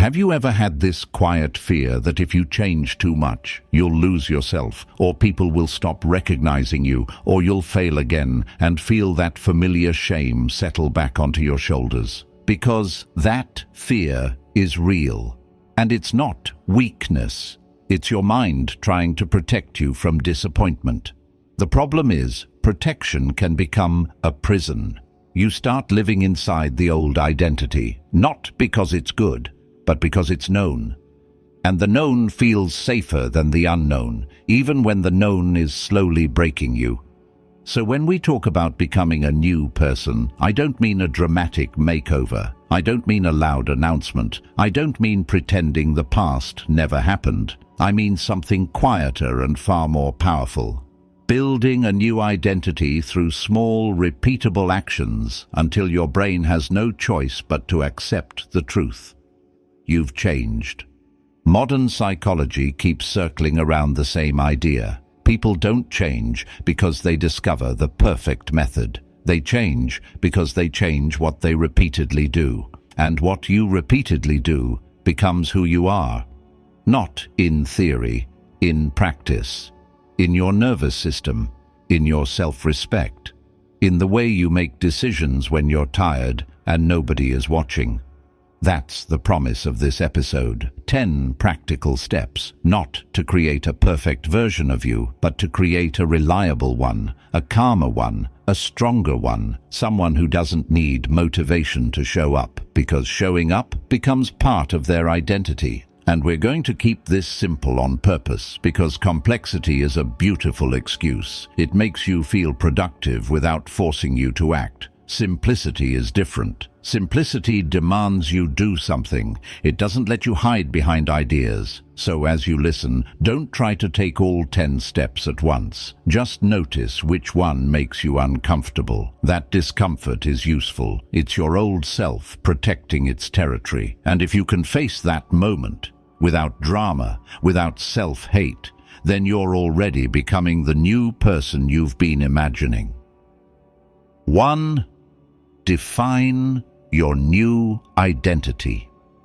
Have you ever had this quiet fear that if you change too much, you'll lose yourself, or people will stop recognizing you, or you'll fail again, and feel that familiar shame settle back onto your shoulders? Because that fear is real, and it's not weakness. It's your mind trying to protect you from disappointment. The problem is, protection can become a prison. You start living inside the old identity, not because it's good, but because it's known. And the known feels safer than the unknown, even when the known is slowly breaking you. So when we talk about becoming a new person, I don't mean a dramatic makeover. I don't mean a loud announcement. I don't mean pretending the past never happened. I mean something quieter and far more powerful. Building a new identity through small, repeatable actions until your brain has no choice but to accept the truth. You've changed. Modern psychology keeps circling around the same idea. People don't change because they discover the perfect method. They change because they change what they repeatedly do. And what you repeatedly do becomes who you are. Not in theory, in practice, in your nervous system, in your self-respect, in the way you make decisions when you're tired and nobody is watching. That's the promise of this episode. 10 practical steps, not to create a perfect version of you, but to create a reliable one, a calmer one, a stronger one, someone who doesn't need motivation to show up, because showing up becomes part of their identity. And we're going to keep this simple on purpose, because complexity is a beautiful excuse. It makes you feel productive without forcing you to act. Simplicity is different. Simplicity demands you do something. It doesn't let you hide behind ideas. So as you listen, don't try to take all 10 steps at once. Just notice which one makes you uncomfortable. That discomfort is useful. It's your old self protecting its territory. And if you can face that moment, without drama, without self-hate, then you're already becoming the new person you've been imagining. 1. Define your new identity.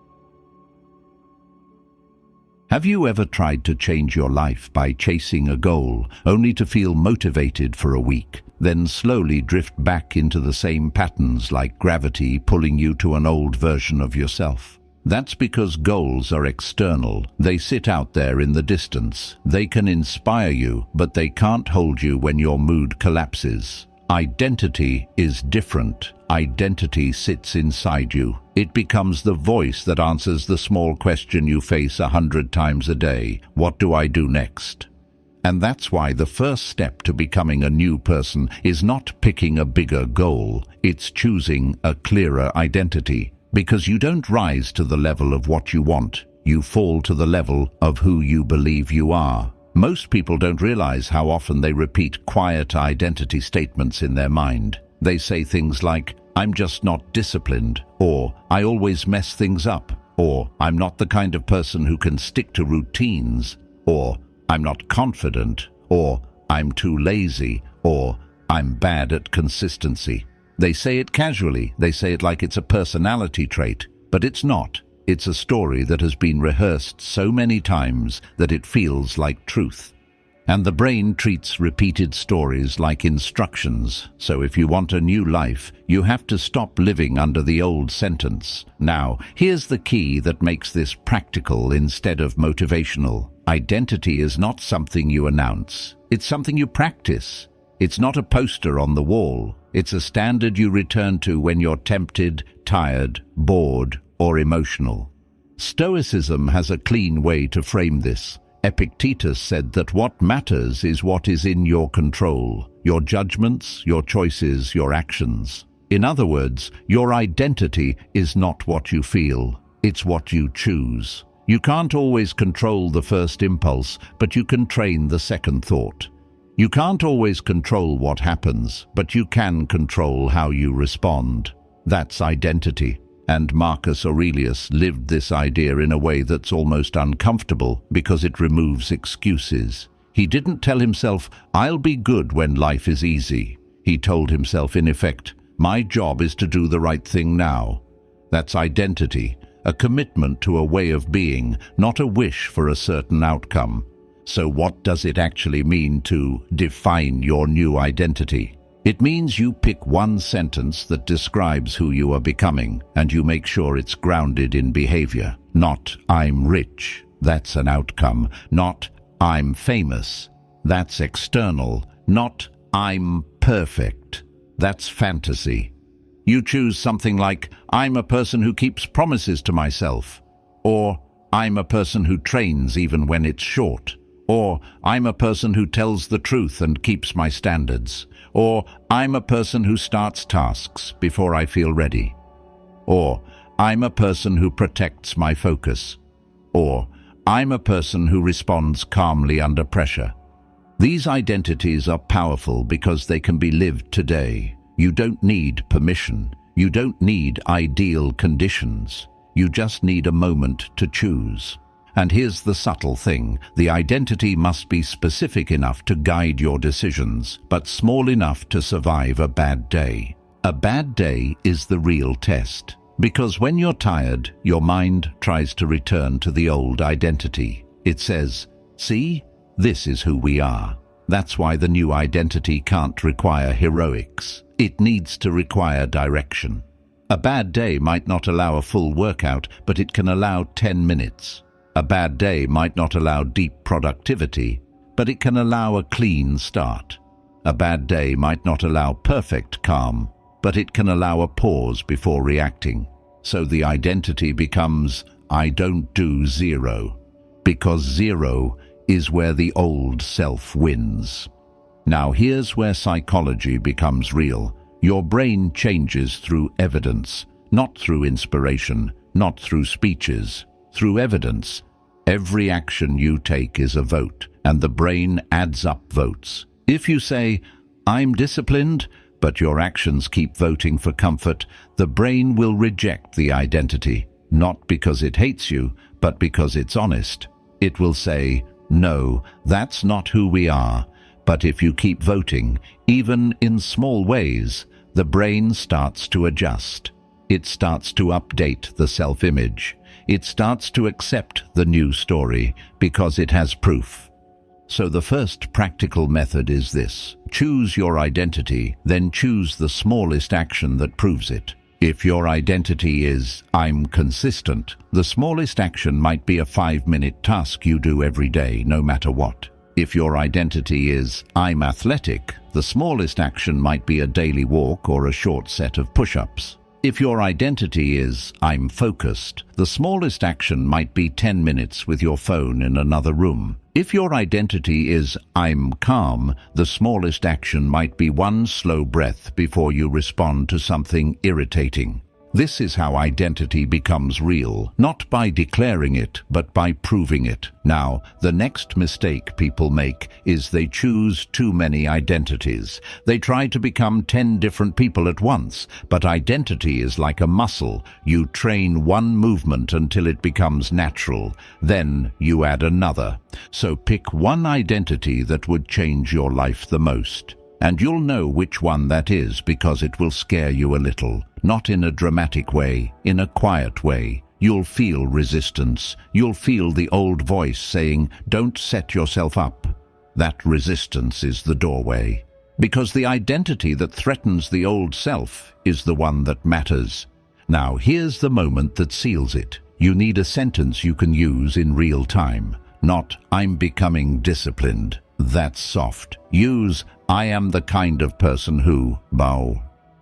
Have you ever tried to change your life by chasing a goal, only to feel motivated for a week, then slowly drift back into the same patterns like gravity pulling you to an old version of yourself? That's because goals are external. They sit out there in the distance. They can inspire you, but they can't hold you when your mood collapses. Identity is different. Identity sits inside you. It becomes the voice that answers the small question you face 100 times a day. What do I do next? And that's why the first step to becoming a new person is not picking a bigger goal. It's choosing a clearer identity. Because you don't rise to the level of what you want. You fall to the level of who you believe you are. Most people don't realize how often they repeat quiet identity statements in their mind. They say things like, I'm just not disciplined, or I always mess things up, or I'm not the kind of person who can stick to routines, or I'm not confident, or I'm too lazy, or I'm bad at consistency. They say it casually, they say it like it's a personality trait, but it's not. It's a story that has been rehearsed so many times that it feels like truth. And the brain treats repeated stories like instructions. So if you want a new life, you have to stop living under the old sentence. Now, here's the key that makes this practical instead of motivational. Identity is not something you announce. It's something you practice. It's not a poster on the wall. It's a standard you return to when you're tempted, tired, bored, or emotional. Stoicism has a clean way to frame this. Epictetus said that what matters is what is in your control, your judgments, your choices, your actions. In other words, your identity is not what you feel, it's what you choose. You can't always control the first impulse, but you can train the second thought. You can't always control what happens, but you can control how you respond. That's identity. And Marcus Aurelius lived this idea in a way that's almost uncomfortable because it removes excuses. He didn't tell himself, I'll be good when life is easy. He told himself, in effect, my job is to do the right thing now. That's identity, a commitment to a way of being, not a wish for a certain outcome. So what does it actually mean to define your new identity? It means you pick one sentence that describes who you are becoming, and you make sure it's grounded in behavior. Not, "I'm rich." That's an outcome. Not, "I'm famous." That's external. Not, "I'm perfect." That's fantasy. You choose something like, "I'm a person who keeps promises to myself," or "I'm a person who trains even when it's short," or "I'm a person who tells the truth and keeps my standards," or "I'm a person who starts tasks before I feel ready," or "I'm a person who protects my focus," or "I'm a person who responds calmly under pressure." These identities are powerful because they can be lived today. You don't need permission. You don't need ideal conditions. You just need a moment to choose. And here's the subtle thing. The identity must be specific enough to guide your decisions, but small enough to survive a bad day. A bad day is the real test. Because when you're tired, your mind tries to return to the old identity. It says, "See? This is who we are." That's why the new identity can't require heroics. It needs to require direction. A bad day might not allow a full workout, but it can allow 10 minutes. A bad day might not allow deep productivity, but it can allow a clean start. A bad day might not allow perfect calm, but it can allow a pause before reacting. So the identity becomes, "I don't do zero," because zero is where the old self wins. Now here's where psychology becomes real. Your brain changes through evidence, not through inspiration, not through speeches, through evidence. Every action you take is a vote, and the brain adds up votes. If you say, "I'm disciplined," but your actions keep voting for comfort, the brain will reject the identity, not because it hates you, but because it's honest. It will say, "No, that's not who we are." But if you keep voting, even in small ways, the brain starts to adjust. It starts to update the self-image. It starts to accept the new story because it has proof. So the first practical method is this. Choose your identity, then choose the smallest action that proves it. If your identity is, "I'm consistent," the smallest action might be a 5-minute task you do every day, no matter what. If your identity is, "I'm athletic," the smallest action might be a daily walk or a short set of push-ups. If your identity is, "I'm focused," the smallest action might be 10 minutes with your phone in another room. If your identity is, "I'm calm," the smallest action might be one slow breath before you respond to something irritating. This is how identity becomes real, not by declaring it, but by proving it. Now, the next mistake people make is they choose too many identities. They try to become 10 different people at once, but identity is like a muscle. You train one movement until it becomes natural. Then you add another. So pick one identity that would change your life the most. And you'll know which one that is because it will scare you a little. Not in a dramatic way, in a quiet way. You'll feel resistance. You'll feel the old voice saying, "Don't set yourself up." That resistance is the doorway. Because the identity that threatens the old self is the one that matters. Now, here's the moment that seals it. You need a sentence you can use in real time. Not, "I'm becoming disciplined." That's soft. Use, "I am the kind of person who, bow."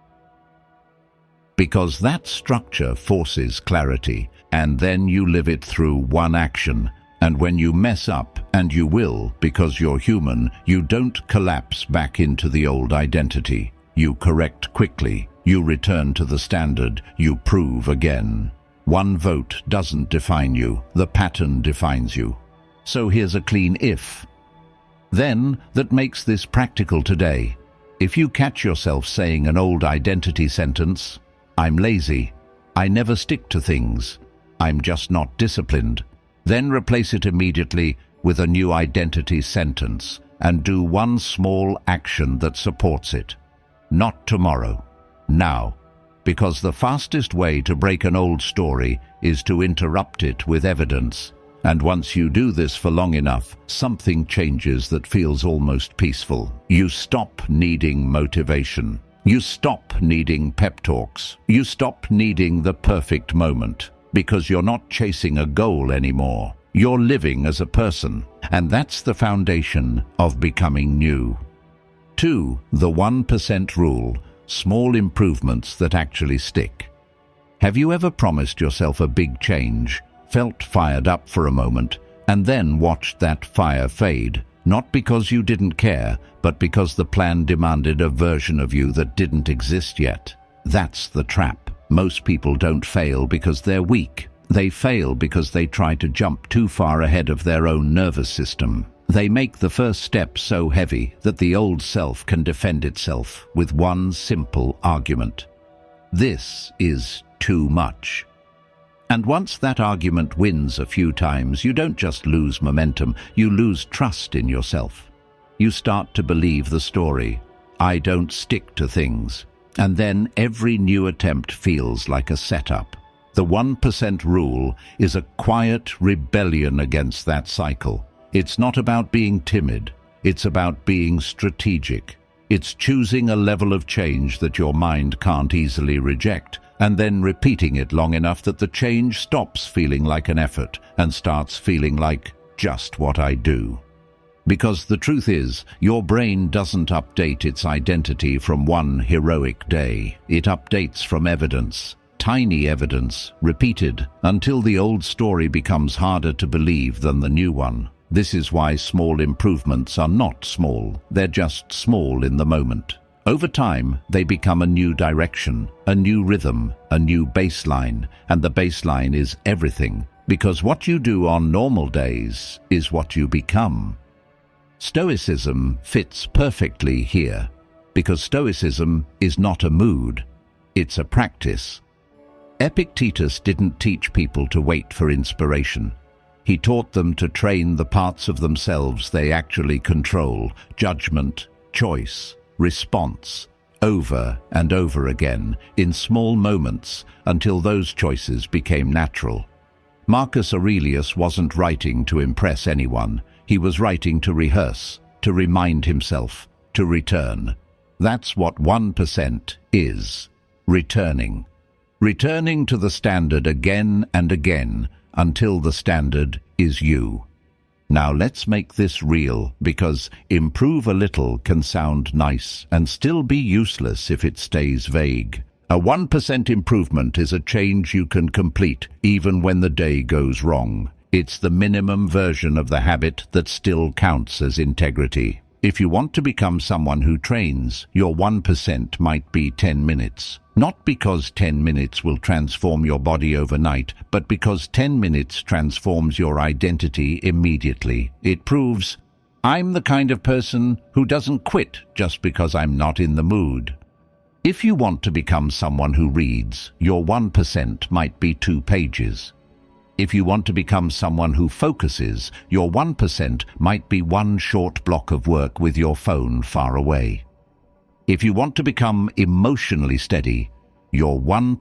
Because that structure forces clarity, and then you live it through one action. And when you mess up, and you will, because you're human, you don't collapse back into the old identity. You correct quickly. You return to the standard. You prove again. One vote doesn't define you. The pattern defines you. So here's a clean if. Then, that makes this practical today. If you catch yourself saying an old identity sentence, "I'm lazy," "I never stick to things," "I'm just not disciplined," then replace it immediately with a new identity sentence and do one small action that supports it. Not tomorrow, now. Because the fastest way to break an old story is to interrupt it with evidence. And once you do this for long enough, something changes that feels almost peaceful. You stop needing motivation. You stop needing pep talks. You stop needing the perfect moment, because you're not chasing a goal anymore. You're living as a person, and that's the foundation of becoming new. 2. The 1% rule: small improvements that actually stick. Have you ever promised yourself a big change, felt fired up for a moment, and then watched that fire fade? Not because you didn't care, but because the plan demanded a version of you that didn't exist yet. That's the trap. Most people don't fail because they're weak. They fail because they try to jump too far ahead of their own nervous system. They make the first step so heavy that the old self can defend itself with one simple argument: this is too much. And once that argument wins a few times, you don't just lose momentum, you lose trust in yourself. You start to believe the story: I don't stick to things. And then every new attempt feels like a setup. The 1% rule is a quiet rebellion against that cycle. It's not about being timid, it's about being strategic. It's choosing a level of change that your mind can't easily reject, and then repeating it long enough that the change stops feeling like an effort and starts feeling like just what I do. Because the truth is, your brain doesn't update its identity from one heroic day. It updates from evidence. Tiny evidence, repeated until the old story becomes harder to believe than the new one. This is why small improvements are not small, they're just small in the moment. Over time, they become a new direction, a new rhythm, a new baseline, and the baseline is everything, because what you do on normal days is what you become. Stoicism fits perfectly here, because Stoicism is not a mood, it's a practice. Epictetus didn't teach people to wait for inspiration. He taught them to train the parts of themselves they actually control: judgment, choice, response, over and over again, in small moments, until those choices became natural. Marcus Aurelius wasn't writing to impress anyone. He was writing to rehearse, to remind himself, to return. That's what 1% is: returning. Returning to the standard again and again, until the standard is you. Now let's make this real, because improve a little can sound nice and still be useless if it stays vague. A 1% improvement is a change you can complete even when the day goes wrong. It's the minimum version of the habit that still counts as integrity. If you want to become someone who trains, your 1% might be 10 minutes. Not because 10 minutes will transform your body overnight, but because 10 minutes transforms your identity immediately. It proves, I'm the kind of person who doesn't quit just because I'm not in the mood. If you want to become someone who reads, your 1% might be 2 pages. If you want to become someone who focuses, your 1% might be 1 short block of work with your phone far away. If you want to become emotionally steady, your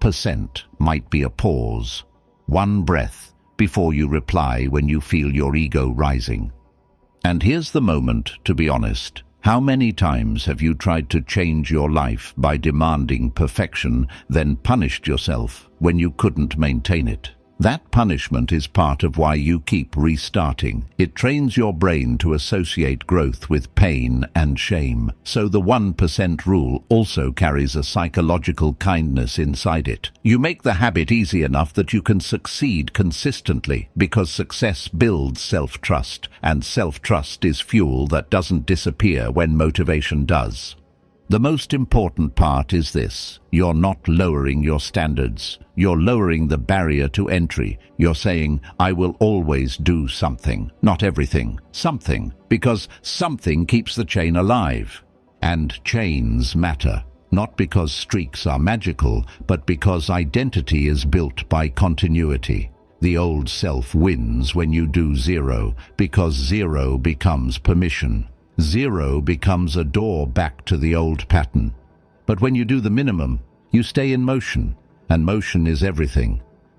1% might be a pause, 1 breath, before you reply when you feel your ego rising. And here's the moment, to be honest. How many times have you tried to change your life by demanding perfection, then punished yourself when you couldn't maintain it? That punishment is part of why you keep restarting. It trains your brain to associate growth with pain and shame. So the 1% rule also carries a psychological kindness inside it. You make the habit easy enough that you can succeed consistently, because success builds self-trust, and self-trust is fuel that doesn't disappear when motivation does. The most important part is this: you're not lowering your standards. You're lowering the barrier to entry. You're saying, I will always do something. Not everything, something. Because something keeps the chain alive. And chains matter. Not because streaks are magical, but because identity is built by continuity. The old self wins when you do 0, because 0 becomes permission. 0 becomes a door back to the old pattern. But when you do the minimum, you stay in motion, and motion is everything.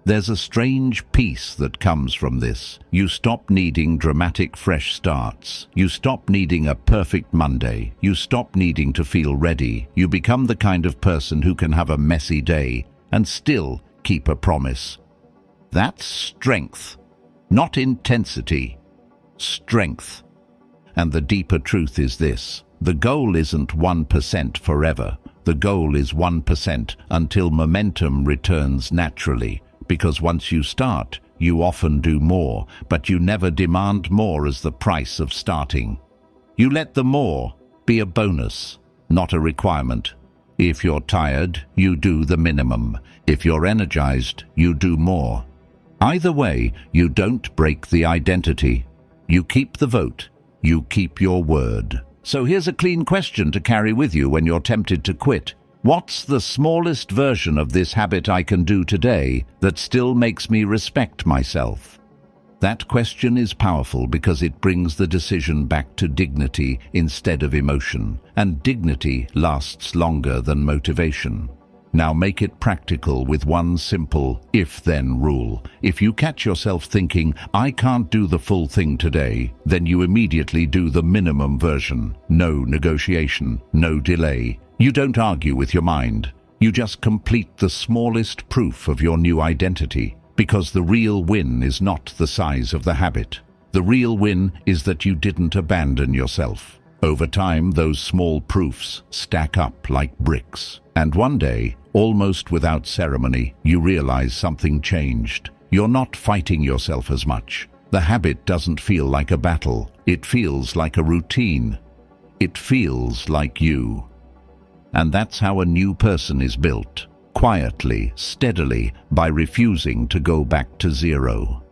There's a strange peace that comes from this. You stop needing dramatic fresh starts. You stop needing a perfect Monday. You stop needing to feel ready. You become the kind of person who can have a messy day and still keep a promise. That's strength, not intensity. Strength. And the deeper truth is this: the goal isn't 1% forever. The goal is 1% until momentum returns naturally. Because once you start, you often do more, but you never demand more as the price of starting. You let the more be a bonus, not a requirement. If you're tired, you do the minimum. If you're energized, you do more. Either way, you don't break the identity. You keep the vote. You keep your word. So here's a clean question to carry with you when you're tempted to quit. What's the smallest version of this habit I can do today that still makes me respect myself? That question is powerful because it brings the decision back to dignity instead of emotion, and dignity lasts longer than motivation. Now make it practical with one simple if-then rule. If you catch yourself thinking, I can't do the full thing today, then you immediately do the minimum version. No negotiation, no delay. You don't argue with your mind. You just complete the smallest proof of your new identity, because the real win is not the size of the habit. The real win is that you didn't abandon yourself. Over time, those small proofs stack up like bricks. And one day, almost without ceremony, you realize something changed. You're not fighting yourself as much. The habit doesn't feel like a battle. It feels like a routine. It feels like you. And that's how a new person is built. Quietly, steadily, by refusing to go back to zero.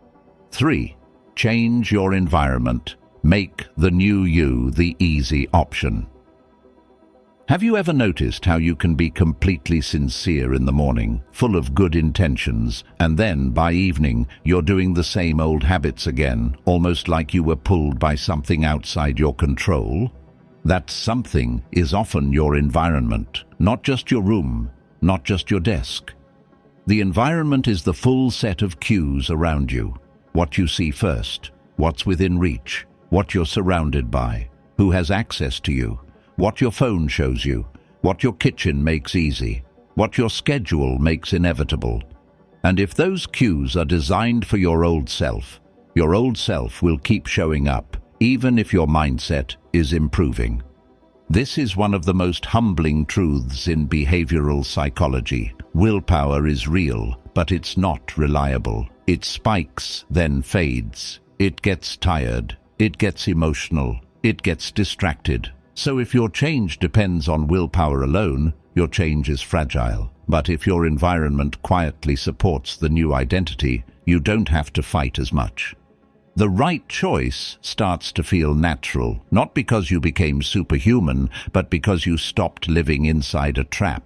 3. Change your environment. Make the new you the easy option. Have you ever noticed how you can be completely sincere in the morning, full of good intentions, and then by evening you're doing the same old habits again, almost like you were pulled by something outside your control? That something is often your environment, not just your room, not just your desk. The environment is the full set of cues around you. What you see first, what's within reach, what you're surrounded by, who has access to you, what your phone shows you, what your kitchen makes easy, what your schedule makes inevitable. And if those cues are designed for your old self will keep showing up, even if your mindset is improving. This is one of the most humbling truths in behavioral psychology. Willpower is real, but it's not reliable. It spikes, then fades. It gets tired. It gets emotional. It gets distracted. So if your change depends on willpower alone, your change is fragile. But if your environment quietly supports the new identity, you don't have to fight as much. The right choice starts to feel natural, not because you became superhuman, but because you stopped living inside a trap.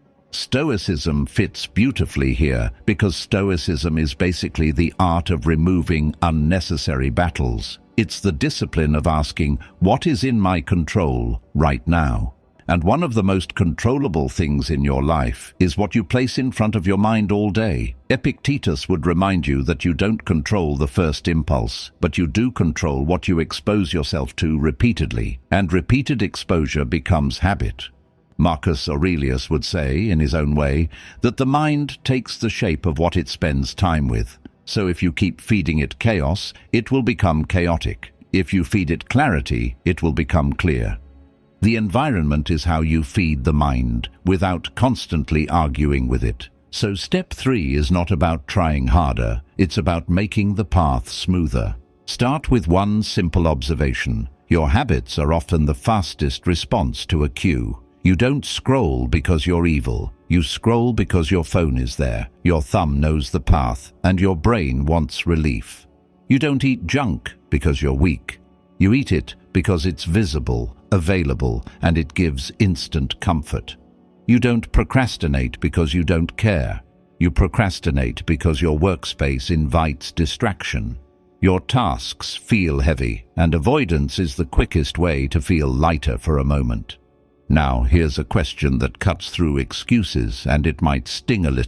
Stoicism fits beautifully here, because Stoicism is basically the art of removing unnecessary battles. It's the discipline of asking, what is in my control right now? And one of the most controllable things in your life is what you place in front of your mind all day. Epictetus would remind you that you don't control the first impulse, but you do control what you expose yourself to repeatedly, and repeated exposure becomes habit. Marcus Aurelius would say, in his own way, that the mind takes the shape of what it spends time with. So if you keep feeding it chaos, it will become chaotic. If you feed it clarity, it will become clear. The environment is how you feed the mind, without constantly arguing with it. So step 3 is not about trying harder, it's about making the path smoother. Start with one simple observation. Your habits are often the fastest response to a cue. You don't scroll because you're evil. You scroll because your phone is there, your thumb knows the path, and your brain wants relief. You don't eat junk because you're weak. You eat it because it's visible, available, and it gives instant comfort. You don't procrastinate because you don't care. You procrastinate because your workspace invites distraction. Your tasks feel heavy, and avoidance is the quickest way to feel lighter for a moment. Now, here's a question that cuts through excuses, and it might sting a little.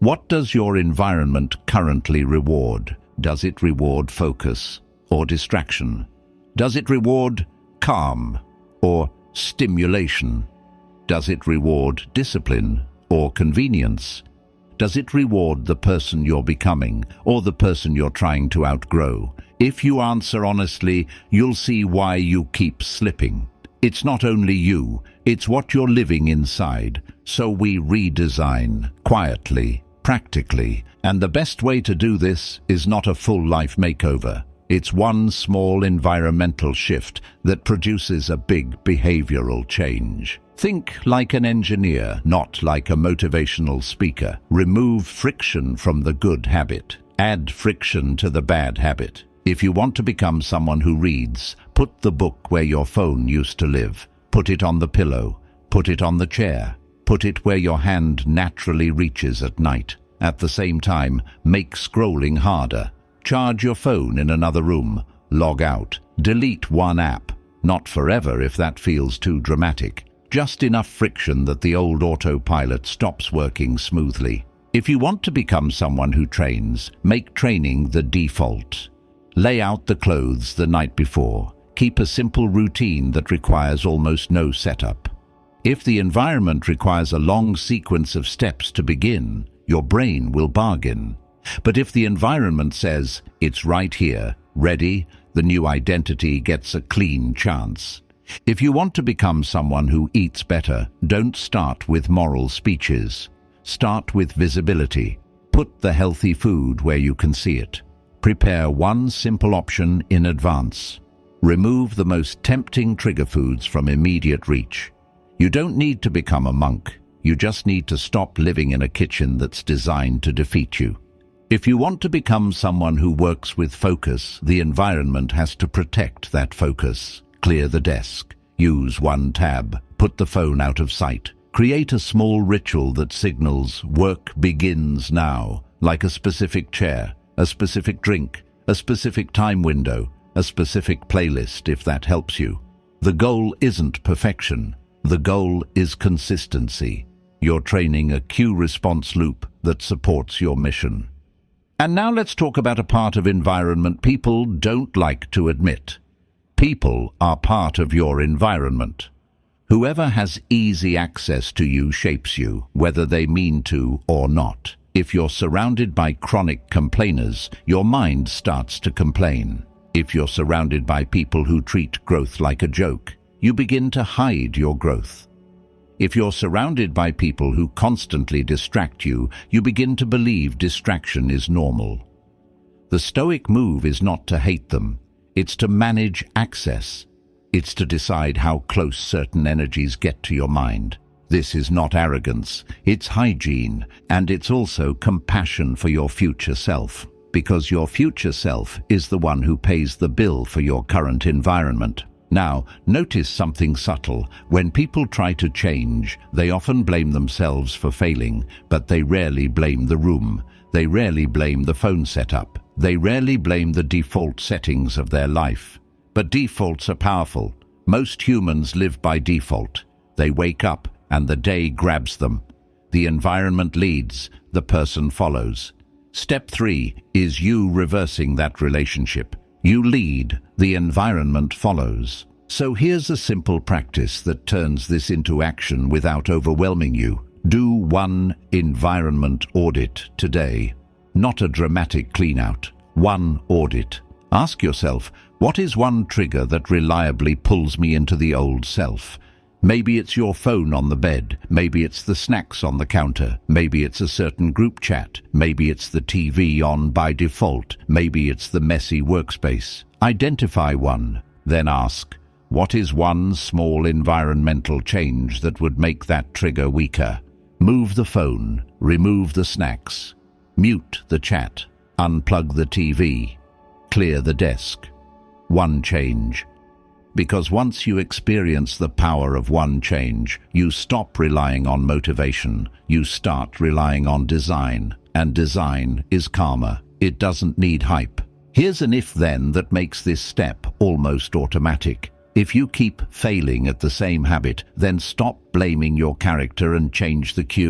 What does your environment currently reward? Does it reward focus or distraction? Does it reward calm or stimulation? Does it reward discipline or convenience? Does it reward the person you're becoming or the person you're trying to outgrow? If you answer honestly, you'll see why you keep slipping. It's not only you, it's what you're living inside. So we redesign quietly, practically, and the best way to do this is not a full life makeover. It's one small environmental shift that produces a big behavioral change. Think like an engineer, not like a motivational speaker. Remove friction from the good habit. Add friction to the bad habit. If you want to become someone who reads, put the book where your phone used to live. Put it on the pillow. Put it on the chair. Put it where your hand naturally reaches at night. At the same time, make scrolling harder. Charge your phone in another room. Log out. Delete one app. Not forever if that feels too dramatic. Just enough friction that the old autopilot stops working smoothly. If you want to become someone who trains, make training the default. Lay out the clothes the night before. Keep a simple routine that requires almost no setup. If the environment requires a long sequence of steps to begin, your brain will bargain. But if the environment says, it's right here, ready, the new identity gets a clean chance. If you want to become someone who eats better, don't start with moral speeches. Start with visibility. Put the healthy food where you can see it. Prepare one simple option in advance. Remove the most tempting trigger foods from immediate reach. You don't need to become a monk. You just need to stop living in a kitchen that's designed to defeat you. If you want to become someone who works with focus, the environment has to protect that focus. Clear the desk. Use one tab. Put the phone out of sight. Create a small ritual that signals work begins now, like a specific chair, a specific drink, a specific time window, a specific playlist if that helps you. The goal isn't perfection. The goal is consistency. You're training a cue-response loop that supports your mission. And now let's talk about a part of environment people don't like to admit. People are part of your environment. Whoever has easy access to you shapes you, whether they mean to or not. If you're surrounded by chronic complainers, your mind starts to complain. If you're surrounded by people who treat growth like a joke, you begin to hide your growth. If you're surrounded by people who constantly distract you, you begin to believe distraction is normal. The Stoic move is not to hate them. It's to manage access. It's to decide how close certain energies get to your mind. This is not arrogance, it's hygiene, and it's also compassion for your future self, because your future self is the one who pays the bill for your current environment. Now, notice something subtle. When people try to change, they often blame themselves for failing, but they rarely blame the room. They rarely blame the phone setup. They rarely blame the default settings of their life. But defaults are powerful. Most humans live by default. They wake up and the day grabs them. The environment leads, the person follows. Step 3 is you reversing that relationship. You lead, the environment follows. So here's a simple practice that turns this into action without overwhelming you. Do one environment audit today. Not a dramatic clean-out. One audit. Ask yourself, what is one trigger that reliably pulls me into the old self? Maybe it's your phone on the bed. Maybe it's the snacks on the counter. Maybe it's a certain group chat. Maybe it's the TV on by default. Maybe it's the messy workspace. Identify one. Then ask, what is one small environmental change that would make that trigger weaker? Move the phone. Remove the snacks. Mute the chat. Unplug the TV. Clear the desk. One change. Because once you experience the power of one change, you stop relying on motivation. You start relying on design. And design is karma. It doesn't need hype. Here's an if-then that makes this step almost automatic. If you keep failing at the same habit, then stop blaming your character and change the cue.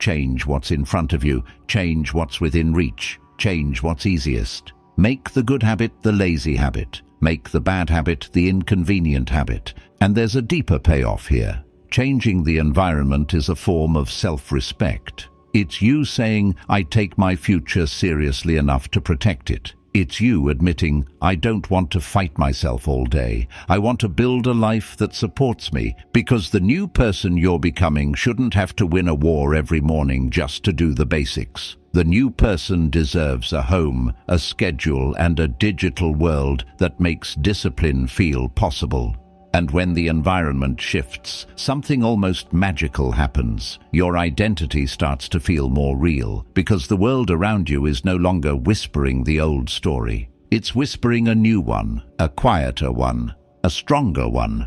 change what's in front of you, change what's within reach, change what's easiest. Make the good habit the lazy habit. Make the bad habit the inconvenient habit. And there's a deeper payoff here. Changing the environment is a form of self-respect. It's you saying, I take my future seriously enough to protect it. It's you admitting, I don't want to fight myself all day. I want to build a life that supports me, because the new person you're becoming shouldn't have to win a war every morning just to do the basics. The new person deserves a home, a schedule, and a digital world that makes discipline feel possible. And when the environment shifts, something almost magical happens. Your identity starts to feel more real, because the world around you is no longer whispering the old story. It's whispering a new one, a quieter one, a stronger one.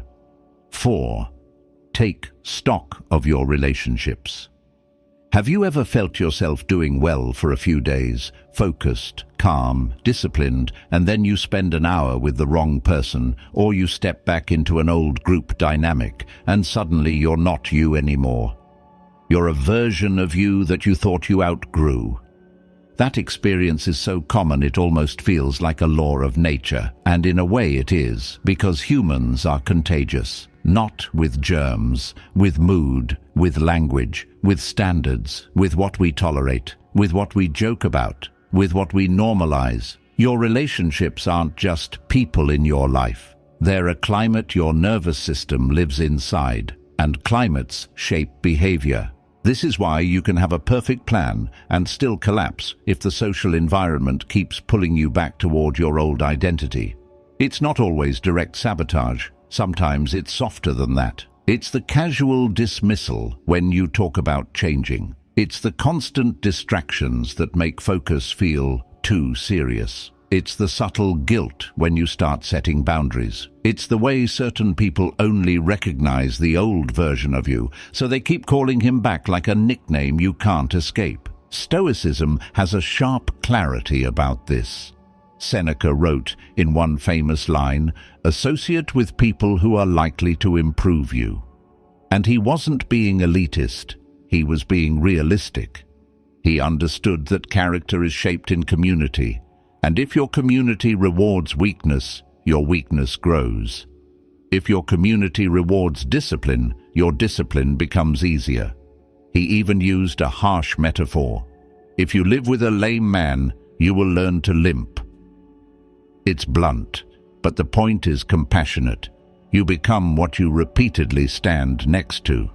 4. Take stock of your relationships. Have you ever felt yourself doing well for a few days, focused, calm, disciplined, and then you spend an hour with the wrong person, or you step back into an old group dynamic, and suddenly you're not you anymore? You're a version of you that you thought you outgrew. That experience is so common it almost feels like a law of nature, and in a way it is, because humans are contagious. Not with germs, with mood, with language, with standards, with what we tolerate, with what we joke about, with what we normalize. Your relationships aren't just people in your life. They're a climate your nervous system lives inside, and climates shape behavior. This is why you can have a perfect plan and still collapse if the social environment keeps pulling you back toward your old identity. It's not always direct sabotage. Sometimes it's softer than that. It's the casual dismissal when you talk about changing. It's the constant distractions that make focus feel too serious. It's the subtle guilt when you start setting boundaries. It's the way certain people only recognize the old version of you, so they keep calling him back like a nickname you can't escape. Stoicism has a sharp clarity about this. Seneca wrote in one famous line, "Associate with people who are likely to improve you." And he wasn't being elitist, he was being realistic. He understood that character is shaped in community, and if your community rewards weakness, your weakness grows. If your community rewards discipline, your discipline becomes easier. He even used a harsh metaphor. If you live with a lame man, you will learn to limp. It's blunt, but the point is compassionate. You become what you repeatedly stand next to.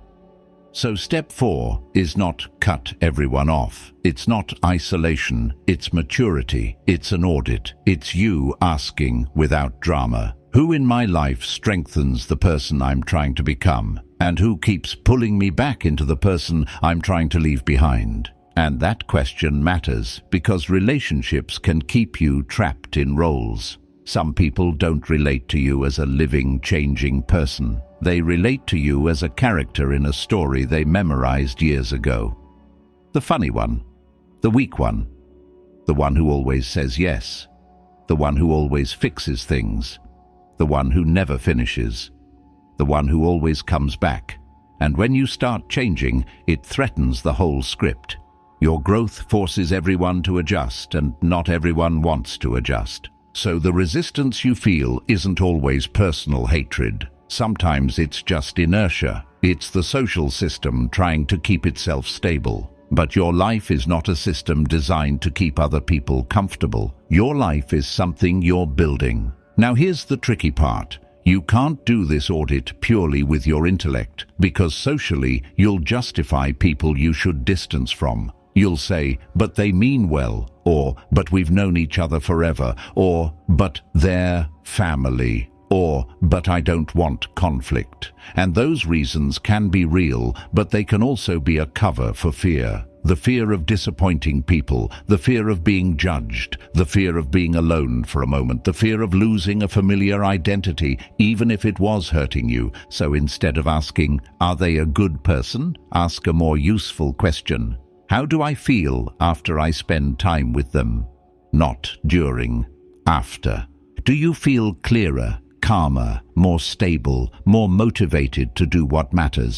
So step 4 is not cut everyone off. It's not isolation, it's maturity, it's an audit. It's you asking without drama, who in my life strengthens the person I'm trying to become, and who keeps pulling me back into the person I'm trying to leave behind? And that question matters because relationships can keep you trapped in roles. Some people don't relate to you as a living, changing person. They relate to you as a character in a story they memorized years ago. The funny one, the weak one, the one who always says yes, the one who always fixes things, the one who never finishes, the one who always comes back. And when you start changing, it threatens the whole script. Your growth forces everyone to adjust, and not everyone wants to adjust. So the resistance you feel isn't always personal hatred. Sometimes it's just inertia. It's the social system trying to keep itself stable. But your life is not a system designed to keep other people comfortable. Your life is something you're building. Now here's the tricky part. You can't do this audit purely with your intellect, because socially you'll justify people you should distance from. You'll say, but they mean well, or but we've known each other forever, or but they're family, or but I don't want conflict. And those reasons can be real, but they can also be a cover for fear. The fear of disappointing people, the fear of being judged, the fear of being alone for a moment, the fear of losing a familiar identity, even if it was hurting you. So instead of asking, are they a good person? Ask a more useful question. How do I feel after I spend time with them? Not during, after. Do you feel clearer, calmer, more stable, more motivated to do what matters?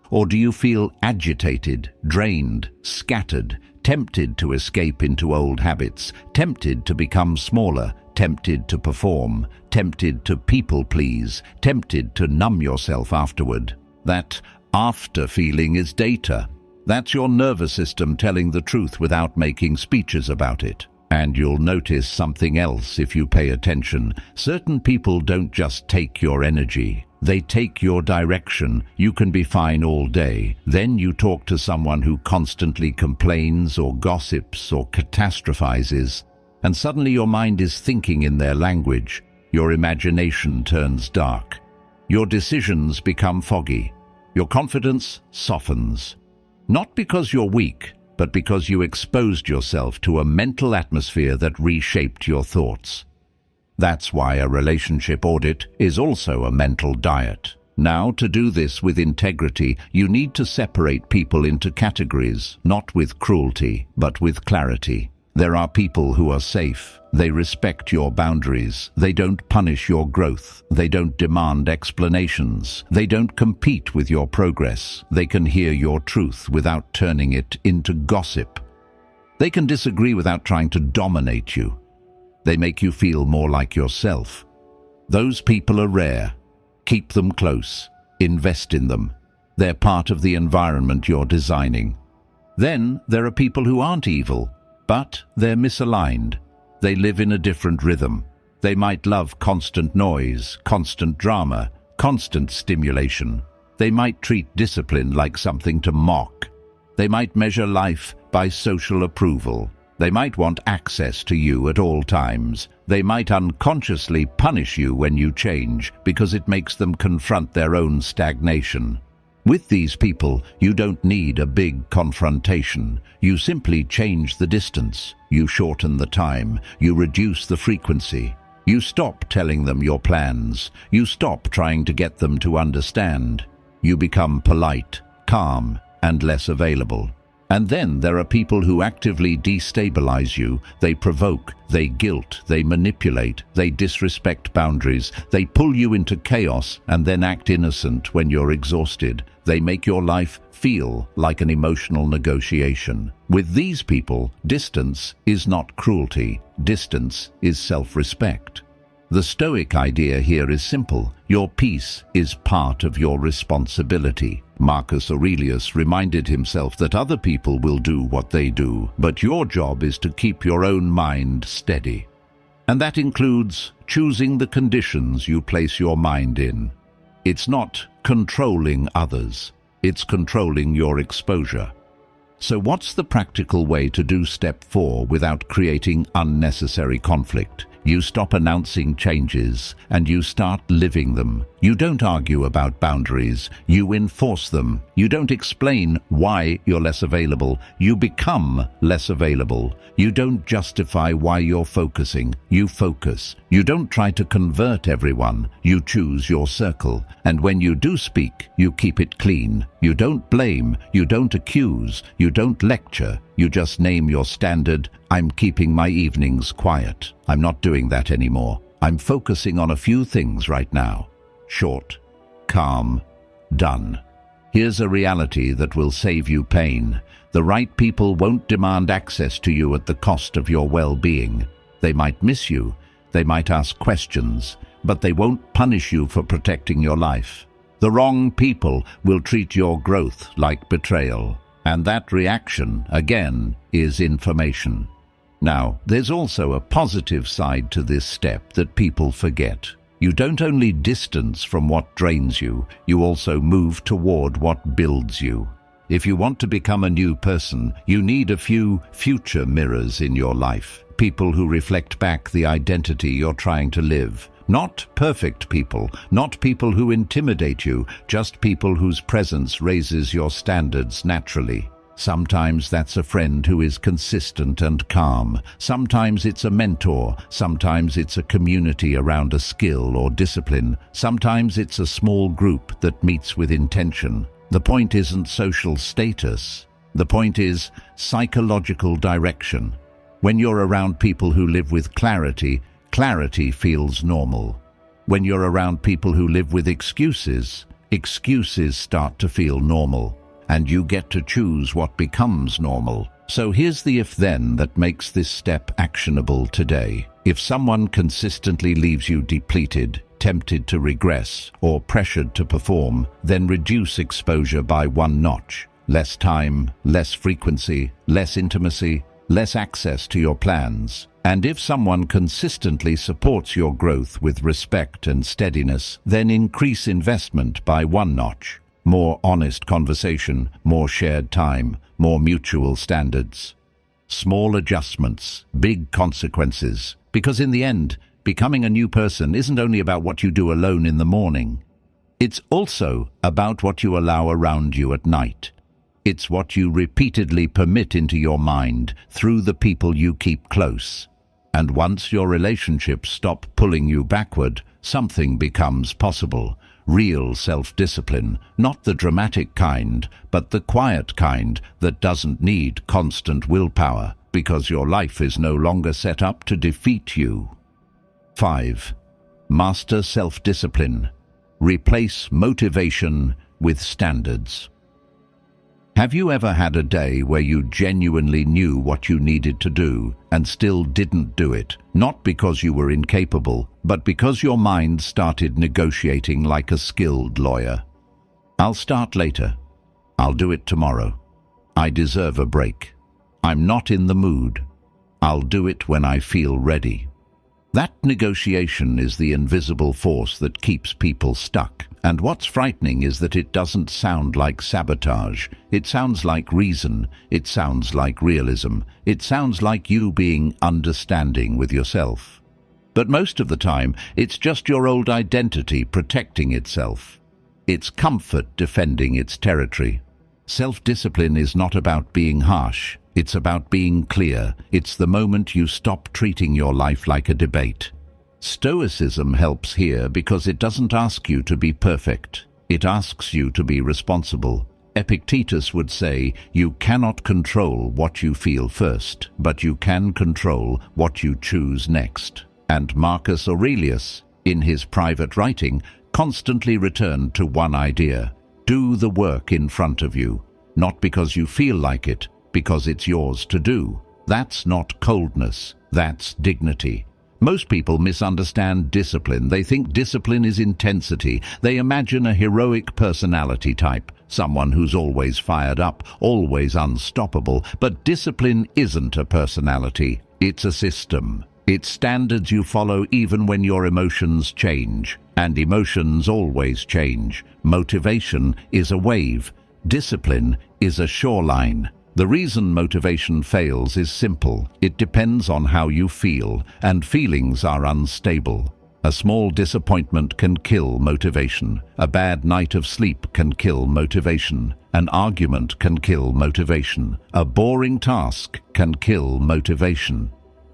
Or do you feel agitated, drained, scattered, tempted to escape into old habits, tempted to become smaller, tempted to perform, tempted to people please, tempted to numb yourself afterward? That after feeling is data. That's your nervous system telling the truth without making speeches about it. And you'll notice something else if you pay attention. Certain people don't just take your energy. They take your direction. You can be fine all day. Then you talk to someone who constantly complains or gossips or catastrophizes, and suddenly your mind is thinking in their language. Your imagination turns dark. Your decisions become foggy. Your confidence softens. Not because you're weak, but because you exposed yourself to a mental atmosphere that reshaped your thoughts. That's why a relationship audit is also a mental diet. Now, to do this with integrity, you need to separate people into categories, not with cruelty, but with clarity. There are people who are safe. They respect your boundaries. They don't punish your growth. They don't demand explanations. They don't compete with your progress. They can hear your truth without turning it into gossip. They can disagree without trying to dominate you. They make you feel more like yourself. Those people are rare. Keep them close. Invest in them. They're part of the environment you're designing. Then there are people who aren't evil, but they're misaligned. They live in a different rhythm. They might love constant noise, constant drama, constant stimulation. They might treat discipline like something to mock. They might measure life by social approval. They might want access to you at all times. They might unconsciously punish you when you change because it makes them confront their own stagnation. With these people, you don't need a big confrontation. You simply change the distance. You shorten the time. You reduce the frequency. You stop telling them your plans. You stop trying to get them to understand. You become polite, calm, and less available. And then there are people who actively destabilize you. They provoke, they guilt, they manipulate, they disrespect boundaries, they pull you into chaos and then act innocent when you're exhausted. They make your life feel like an emotional negotiation. With these people, distance is not cruelty. Distance is self-respect. The Stoic idea here is simple. Your peace is part of your responsibility. Marcus Aurelius reminded himself that other people will do what they do, but your job is to keep your own mind steady. And that includes choosing the conditions you place your mind in. It's not controlling others, it's controlling your exposure. So what's the practical way to do step 4 without creating unnecessary conflict? You stop announcing changes and you start living them. You don't argue about boundaries, you enforce them. You don't explain why you're less available, you become less available. You don't justify why you're focusing, you focus. You don't try to convert everyone, you choose your circle. And when you do speak, you keep it clean. You don't blame, you don't accuse, you don't lecture. You just name your standard. I'm keeping my evenings quiet. I'm not doing that anymore. I'm focusing on a few things right now. Short, calm, done. Here's a reality that will save you pain. The right people won't demand access to you at the cost of your well-being. They might miss you, they might ask questions, but they won't punish you for protecting your life. The wrong people will treat your growth like betrayal. And that reaction, again, is information. Now, there's also a positive side to this step that people forget. You don't only distance from what drains you, you also move toward what builds you. If you want to become a new person, you need a few future mirrors in your life. People who reflect back the identity you're trying to live. Not perfect people, not people who intimidate you, just people whose presence raises your standards naturally. Sometimes that's a friend who is consistent and calm. Sometimes it's a mentor. Sometimes it's a community around a skill or discipline. Sometimes it's a small group that meets with intention. The point isn't social status. The point is psychological direction. When you're around people who live with clarity, clarity feels normal. When you're around people who live with excuses, excuses start to feel normal, and you get to choose what becomes normal. So here's the if-then that makes this step actionable today. If someone consistently leaves you depleted, tempted to regress, or pressured to perform, then reduce exposure by one notch. Less time, less frequency, less intimacy, less access to your plans. And if someone consistently supports your growth with respect and steadiness, then increase investment by one notch. More honest conversation, more shared time, more mutual standards. Small adjustments, big consequences. Because in the end, becoming a new person isn't only about what you do alone in the morning. It's also about what you allow around you at night. It's what you repeatedly permit into your mind through the people you keep close. And once your relationships stop pulling you backward, something becomes possible. Real self-discipline, not the dramatic kind, but the quiet kind that doesn't need constant willpower, because your life is no longer set up to defeat you. 5. Master self-discipline. Replace motivation with standards. Have you ever had a day where you genuinely knew what you needed to do and still didn't do it? Not because you were incapable, but because your mind started negotiating like a skilled lawyer. I'll start later. I'll do it tomorrow. I deserve a break. I'm not in the mood. I'll do it when I feel ready. That negotiation is the invisible force that keeps people stuck. And what's frightening is that it doesn't sound like sabotage. It sounds like reason. It sounds like realism. It sounds like you being understanding with yourself. But most of the time, it's just your old identity protecting itself. It's comfort defending its territory. Self-discipline is not about being harsh. It's about being clear. It's the moment you stop treating your life like a debate. Stoicism helps here because it doesn't ask you to be perfect. It asks you to be responsible. Epictetus would say, you cannot control what you feel first, but you can control what you choose next. And Marcus Aurelius, in his private writing, constantly returned to one idea. Do the work in front of you, not because you feel like it, because it's yours to do. That's not coldness, that's dignity. Most people misunderstand discipline. They think discipline is intensity. They imagine a heroic personality type, someone who's always fired up, always unstoppable. But discipline isn't a personality. It's a system. It's standards you follow even when your emotions change. And emotions always change. Motivation is a wave. Discipline is a shoreline. The reason motivation fails is simple. It depends on how you feel, and feelings are unstable. A small disappointment can kill motivation. A bad night of sleep can kill motivation. An argument can kill motivation. A boring task can kill motivation.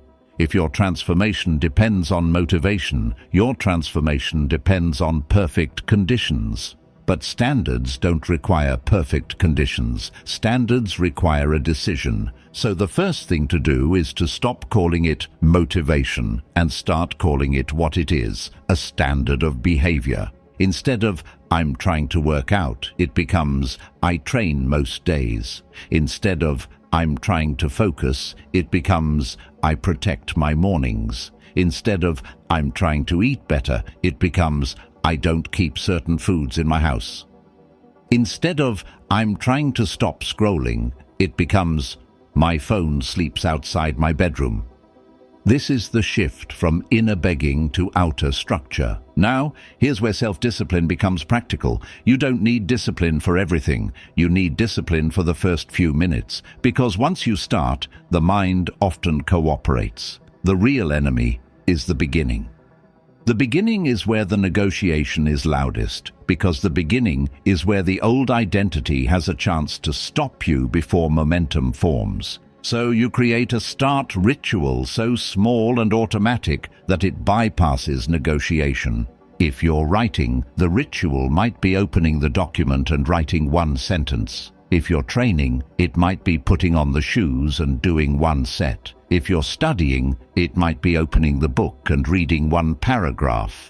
If your transformation depends on motivation, your transformation depends on perfect conditions. But standards don't require perfect conditions. Standards require a decision. So the first thing to do is to stop calling it motivation and start calling it what it is, a standard of behavior. Instead of, I'm trying to work out, it becomes, I train most days. Instead of, I'm trying to focus, it becomes, I protect my mornings. Instead of, I'm trying to eat better, it becomes, I don't keep certain foods in my house. Instead of, I'm trying to stop scrolling, it becomes, my phone sleeps outside my bedroom. This is the shift from inner begging to outer structure. Now, here's where self-discipline becomes practical. You don't need discipline for everything. You need discipline for the first few minutes, because once you start, the mind often cooperates. The real enemy is the beginning. The beginning is where the negotiation is loudest, because the beginning is where the old identity has a chance to stop you before momentum forms. So you create a start ritual so small and automatic that it bypasses negotiation. If you're writing, the ritual might be opening the document and writing one sentence. If you're training, it might be putting on the shoes and doing one set. If you're studying, it might be opening the book and reading one paragraph.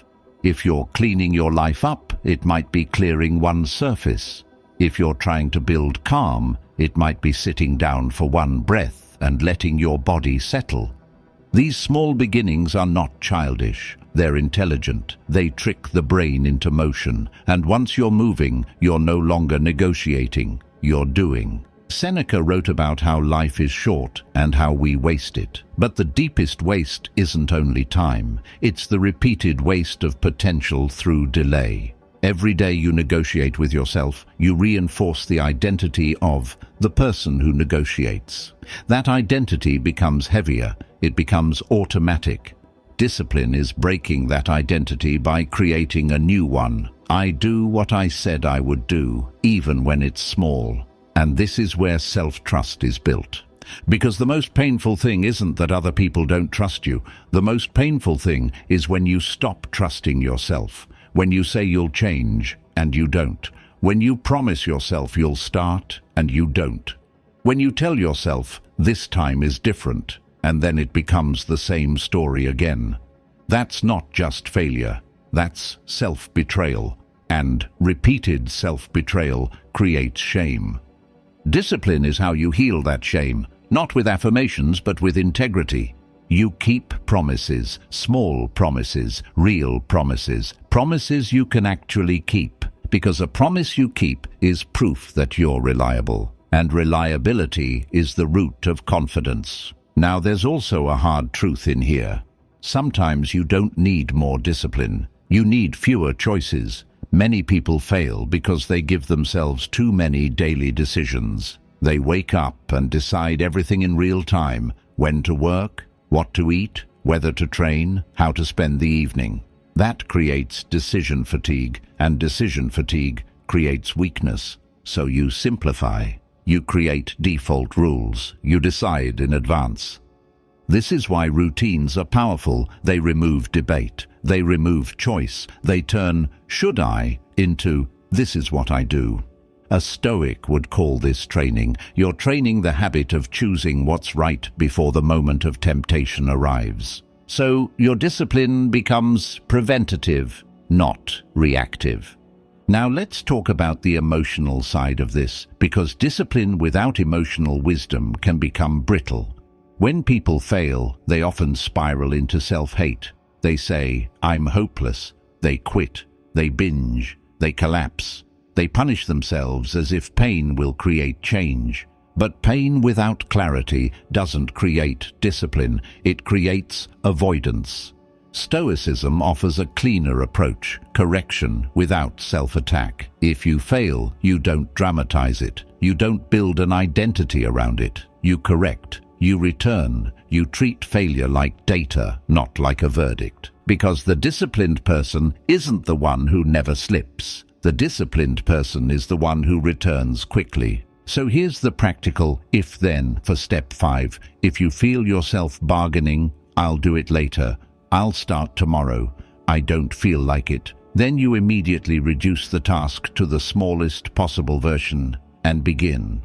If you're cleaning your life up, it might be clearing one surface. If you're trying to build calm, it might be sitting down for one breath and letting your body settle. These small beginnings are not childish. They're intelligent. They trick the brain into motion. And once you're moving, you're no longer negotiating. You're doing. Seneca wrote about how life is short and how we waste it. But the deepest waste isn't only time. It's the repeated waste of potential through delay. Every day you negotiate with yourself, you reinforce the identity of the person who negotiates. That identity becomes heavier. It becomes automatic. Discipline is breaking that identity by creating a new one. I do what I said I would do, even when it's small. And this is where self-trust is built. Because the most painful thing isn't that other people don't trust you. The most painful thing is when you stop trusting yourself. When you say you'll change, and you don't. When you promise yourself you'll start, and you don't. When you tell yourself, this time is different, and then it becomes the same story again. That's not just failure. That's self-betrayal. And repeated self-betrayal creates shame. Discipline is how you heal that shame, not with affirmations, but with integrity. You keep promises, small promises, real promises, promises you can actually keep, because a promise you keep is proof that you're reliable, and reliability is the root of confidence. Now, there's also a hard truth in here. Sometimes you don't need more discipline. You need fewer choices. Many people fail because they give themselves too many daily decisions. They wake up and decide everything in real time, when to work, what to eat, whether to train, how to spend the evening. That creates decision fatigue, and decision fatigue creates weakness. So you simplify. You create default rules. You decide in advance. This is why routines are powerful. They remove debate. They remove choice. They turn "should I" into "this is what I do." A Stoic would call this training. You're training the habit of choosing what's right before the moment of temptation arrives. So your discipline becomes preventative, not reactive. Now let's talk about the emotional side of this, because discipline without emotional wisdom can become brittle. When people fail, they often spiral into self-hate. They say, "I'm hopeless." They quit. They binge. They collapse. They punish themselves as if pain will create change. But pain without clarity doesn't create discipline. It creates avoidance. Stoicism offers a cleaner approach, correction without self-attack. If you fail, you don't dramatize it. You don't build an identity around it. You correct. You return. You treat failure like data, not like a verdict. Because the disciplined person isn't the one who never slips. The disciplined person is the one who returns quickly. So here's the practical if-then for step 5. If you feel yourself bargaining, "I'll do it later," "I'll start tomorrow," "I don't feel like it," then you immediately reduce the task to the smallest possible version and begin.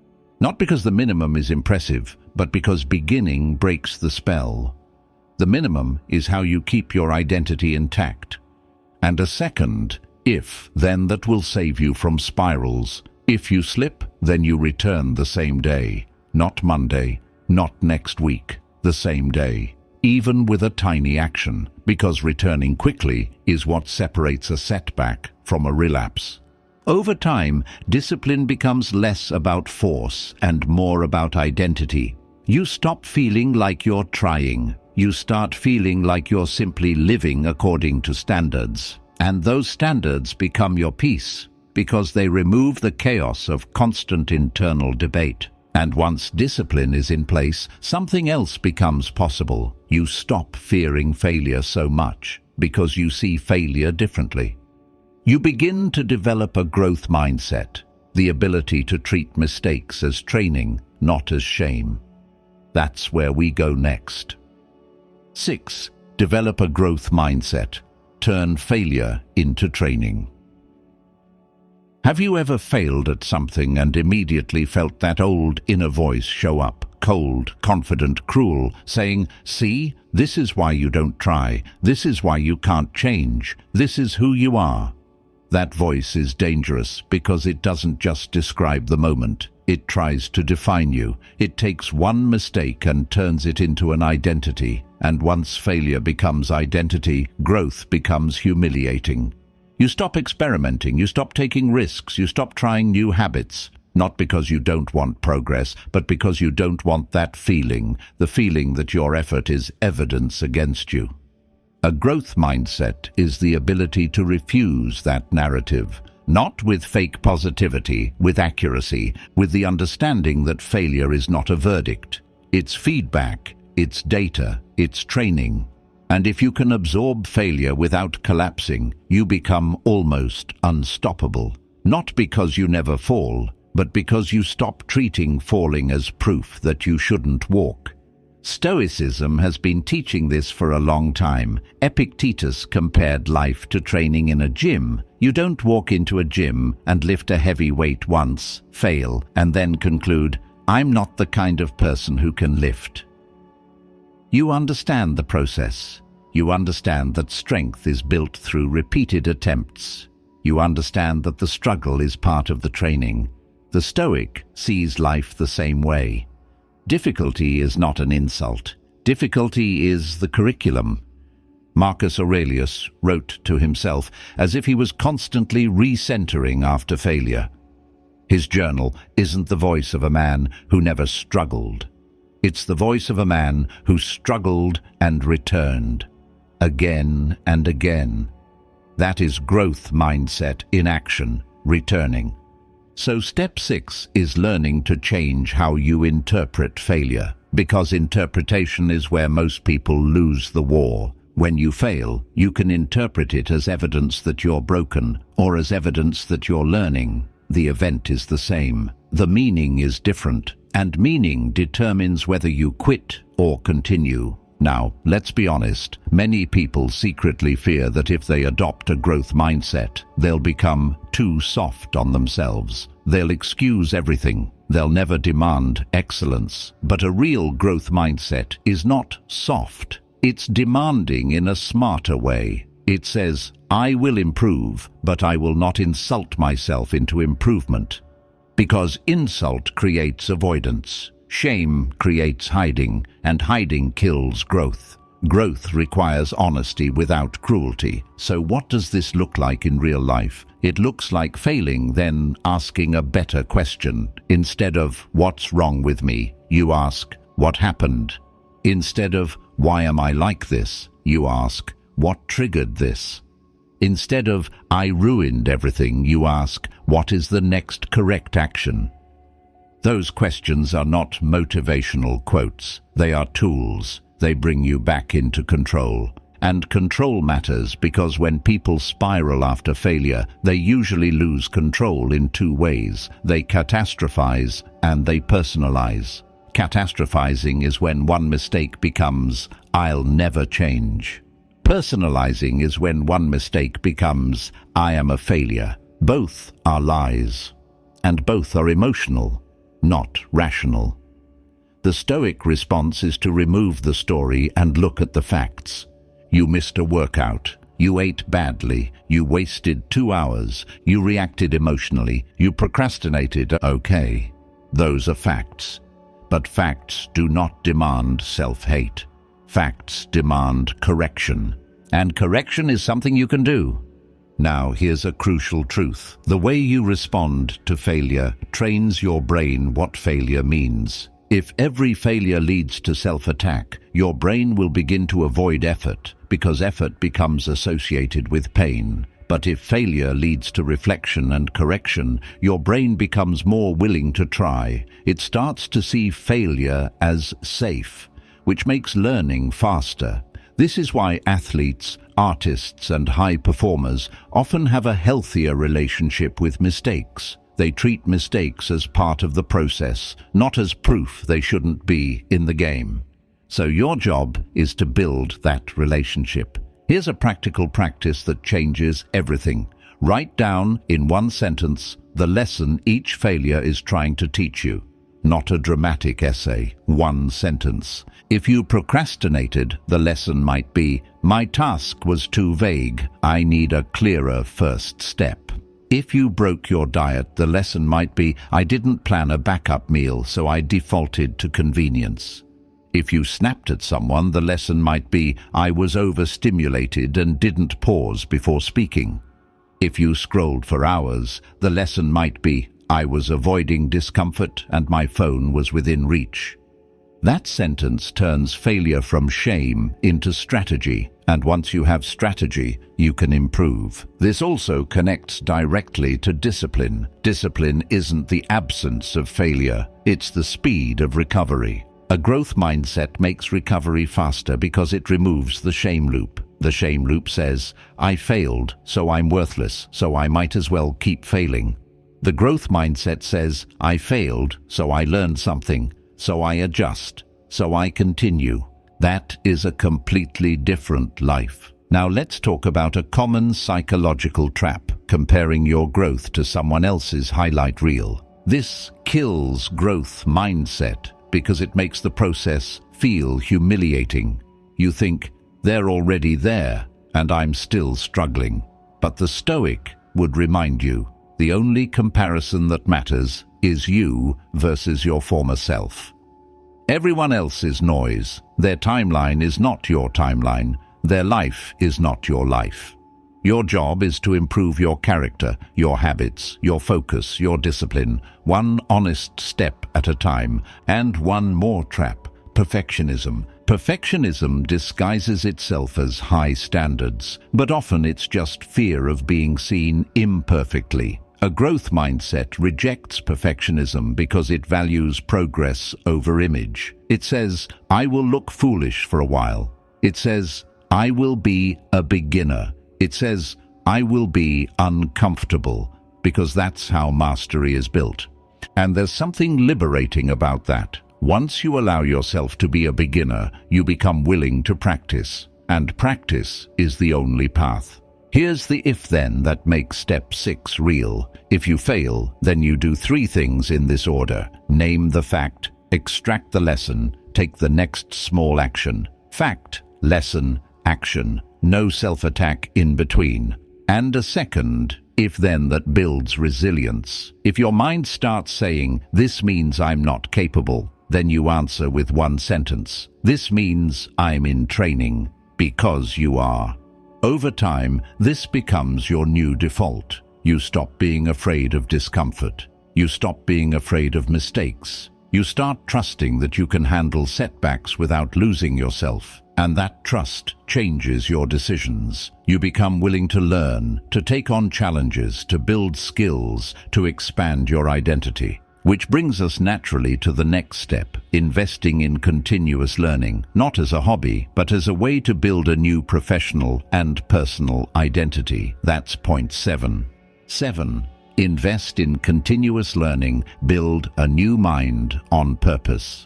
Not because the minimum is impressive, but because beginning breaks the spell. The minimum is how you keep your identity intact. And a second if-then that will save you from spirals. If you slip, then you return the same day. Not Monday, not next week, the same day. Even with a tiny action, because returning quickly is what separates a setback from a relapse. Over time, discipline becomes less about force and more about identity. You stop feeling like you're trying. You start feeling like you're simply living according to standards. And those standards become your peace, because they remove the chaos of constant internal debate. And once discipline is in place, something else becomes possible. You stop fearing failure so much, because you see failure differently. You begin to develop a growth mindset, the ability to treat mistakes as training, not as shame. That's where we go next. 6. Develop a growth mindset. Turn failure into training. Have you ever failed at something and immediately felt that old inner voice show up? cold, confident, cruel, saying, "See, this is why you don't try. This is why you can't change. This is who you are." That voice is dangerous because it doesn't just describe the moment. It tries to define you. It takes one mistake and turns it into an identity. And once failure becomes identity, growth becomes humiliating. You stop experimenting, you stop taking risks, you stop trying new habits. Not because you don't want progress, but because you don't want that feeling, the feeling that your effort is evidence against you. A growth mindset is the ability to refuse that narrative. Not with fake positivity, with accuracy, with the understanding that failure is not a verdict. It's feedback, it's data, it's training. And if you can absorb failure without collapsing, you become almost unstoppable. Not because you never fall, but because you stop treating falling as proof that you shouldn't walk. Stoicism has been teaching this for a long time. Epictetus compared life to training in a gym. You don't walk into a gym and lift a heavy weight once, fail, and then conclude, "I'm not the kind of person who can lift." You understand the process. You understand that strength is built through repeated attempts. You understand that the struggle is part of the training. The Stoic sees life the same way. Difficulty is not an insult. Difficulty is the curriculum. Marcus Aurelius wrote to himself as if he was constantly recentering after failure. His journal isn't the voice of a man who never struggled. It's the voice of a man who struggled and returned, again and again. That is growth mindset in action, returning. So step 6 is learning to change how you interpret failure, because interpretation is where most people lose the war. When you fail, you can interpret it as evidence that you're broken, or as evidence that you're learning. The event is the same. The meaning is different, and meaning determines whether you quit or continue. Now, let's be honest, many people secretly fear that if they adopt a growth mindset, they'll become too soft on themselves. They'll excuse everything. They'll never demand excellence. But a real growth mindset is not soft. It's demanding in a smarter way. It says, "I will improve, but I will not insult myself into improvement." Because insult creates avoidance. Shame creates hiding, and hiding kills growth. Growth requires honesty without cruelty. So what does this look like in real life? It looks like failing, then asking a better question. Instead of, "What's wrong with me?" you ask, "What happened?" Instead of, "Why am I like this?" you ask, "What triggered this?" Instead of, "I ruined everything," you ask, "What is the next correct action?" Those questions are not motivational quotes. They are tools. They bring you back into control. And control matters because when people spiral after failure, they usually lose control in two ways. They catastrophize and they personalize. Catastrophizing is when one mistake becomes, "I'll never change." Personalizing is when one mistake becomes, "I am a failure." Both are lies. And both are emotional, not rational. The Stoic response is to remove the story and look at the facts. You missed a workout. You ate badly. You wasted 2 hours. You reacted emotionally. You procrastinated. Okay. Those are facts. But facts do not demand self-hate. Facts demand correction. And correction is something you can do. Now, here's a crucial truth. The way you respond to failure trains your brain what failure means. If every failure leads to self-attack, your brain will begin to avoid effort because effort becomes associated with pain. But if failure leads to reflection and correction, your brain becomes more willing to try. It starts to see failure as safe, which makes learning faster. This is why athletes, artists, and high performers often have a healthier relationship with mistakes. They treat mistakes as part of the process, not as proof they shouldn't be in the game. So your job is to build that relationship. Here's a practical practice that changes everything. Write down in one sentence the lesson each failure is trying to teach you. not a dramatic essay, one sentence. If you procrastinated, the lesson might be, my task was too vague, I need a clearer first step. If you broke your diet, the lesson might be, I didn't plan a backup meal, so I defaulted to convenience. If you snapped at someone, the lesson might be, I was overstimulated and didn't pause before speaking. If you scrolled for hours, the lesson might be, I was avoiding discomfort and my phone was within reach. That sentence turns failure from shame into strategy, and once you have strategy, you can improve. This also connects directly to discipline. Discipline isn't the absence of failure, it's the speed of recovery. A growth mindset makes recovery faster because it removes the shame loop. The shame loop says, I failed, so I'm worthless, so I might as well keep failing. The growth mindset says, I failed, so I learned something, so I adjust, so I continue. That is a completely different life. Now let's talk about a common psychological trap, comparing your growth to someone else's highlight reel. This kills growth mindset because it makes the process feel humiliating. You think, they're already there, and I'm still struggling. But the Stoic would remind you, the only comparison that matters is you versus your former self. Everyone else is noise. Their timeline is not your timeline. Their life is not your life. Your job is to improve your character, your habits, your focus, your discipline, one honest step at a time. And one more trap, perfectionism. Perfectionism disguises itself as high standards, but often it's just fear of being seen imperfectly. A growth mindset rejects perfectionism because it values progress over image. It says, I will look foolish for a while. It says, I will be a beginner. It says, I will be uncomfortable, because that's how mastery is built. And there's something liberating about that. Once you allow yourself to be a beginner, you become willing to practice. And practice is the only path. Here's the if-then that makes step 6 real. If you fail, then you do 3 things in this order. Name the fact, extract the lesson, take the next small action. Fact, lesson, action. No self-attack in between. And a second if-then that builds resilience. If your mind starts saying, this means I'm not capable, then you answer with one sentence. This means I'm in training, because you are. Over time, this becomes your new default. You stop being afraid of discomfort. You stop being afraid of mistakes. You start trusting that you can handle setbacks without losing yourself. And that trust changes your decisions. You become willing to learn, to take on challenges, to build skills, to expand your identity. Which brings us naturally to the next step, investing in continuous learning, not as a hobby, but as a way to build a new professional and personal identity. That's point 7. 7. Invest in continuous learning, build a new mind on purpose.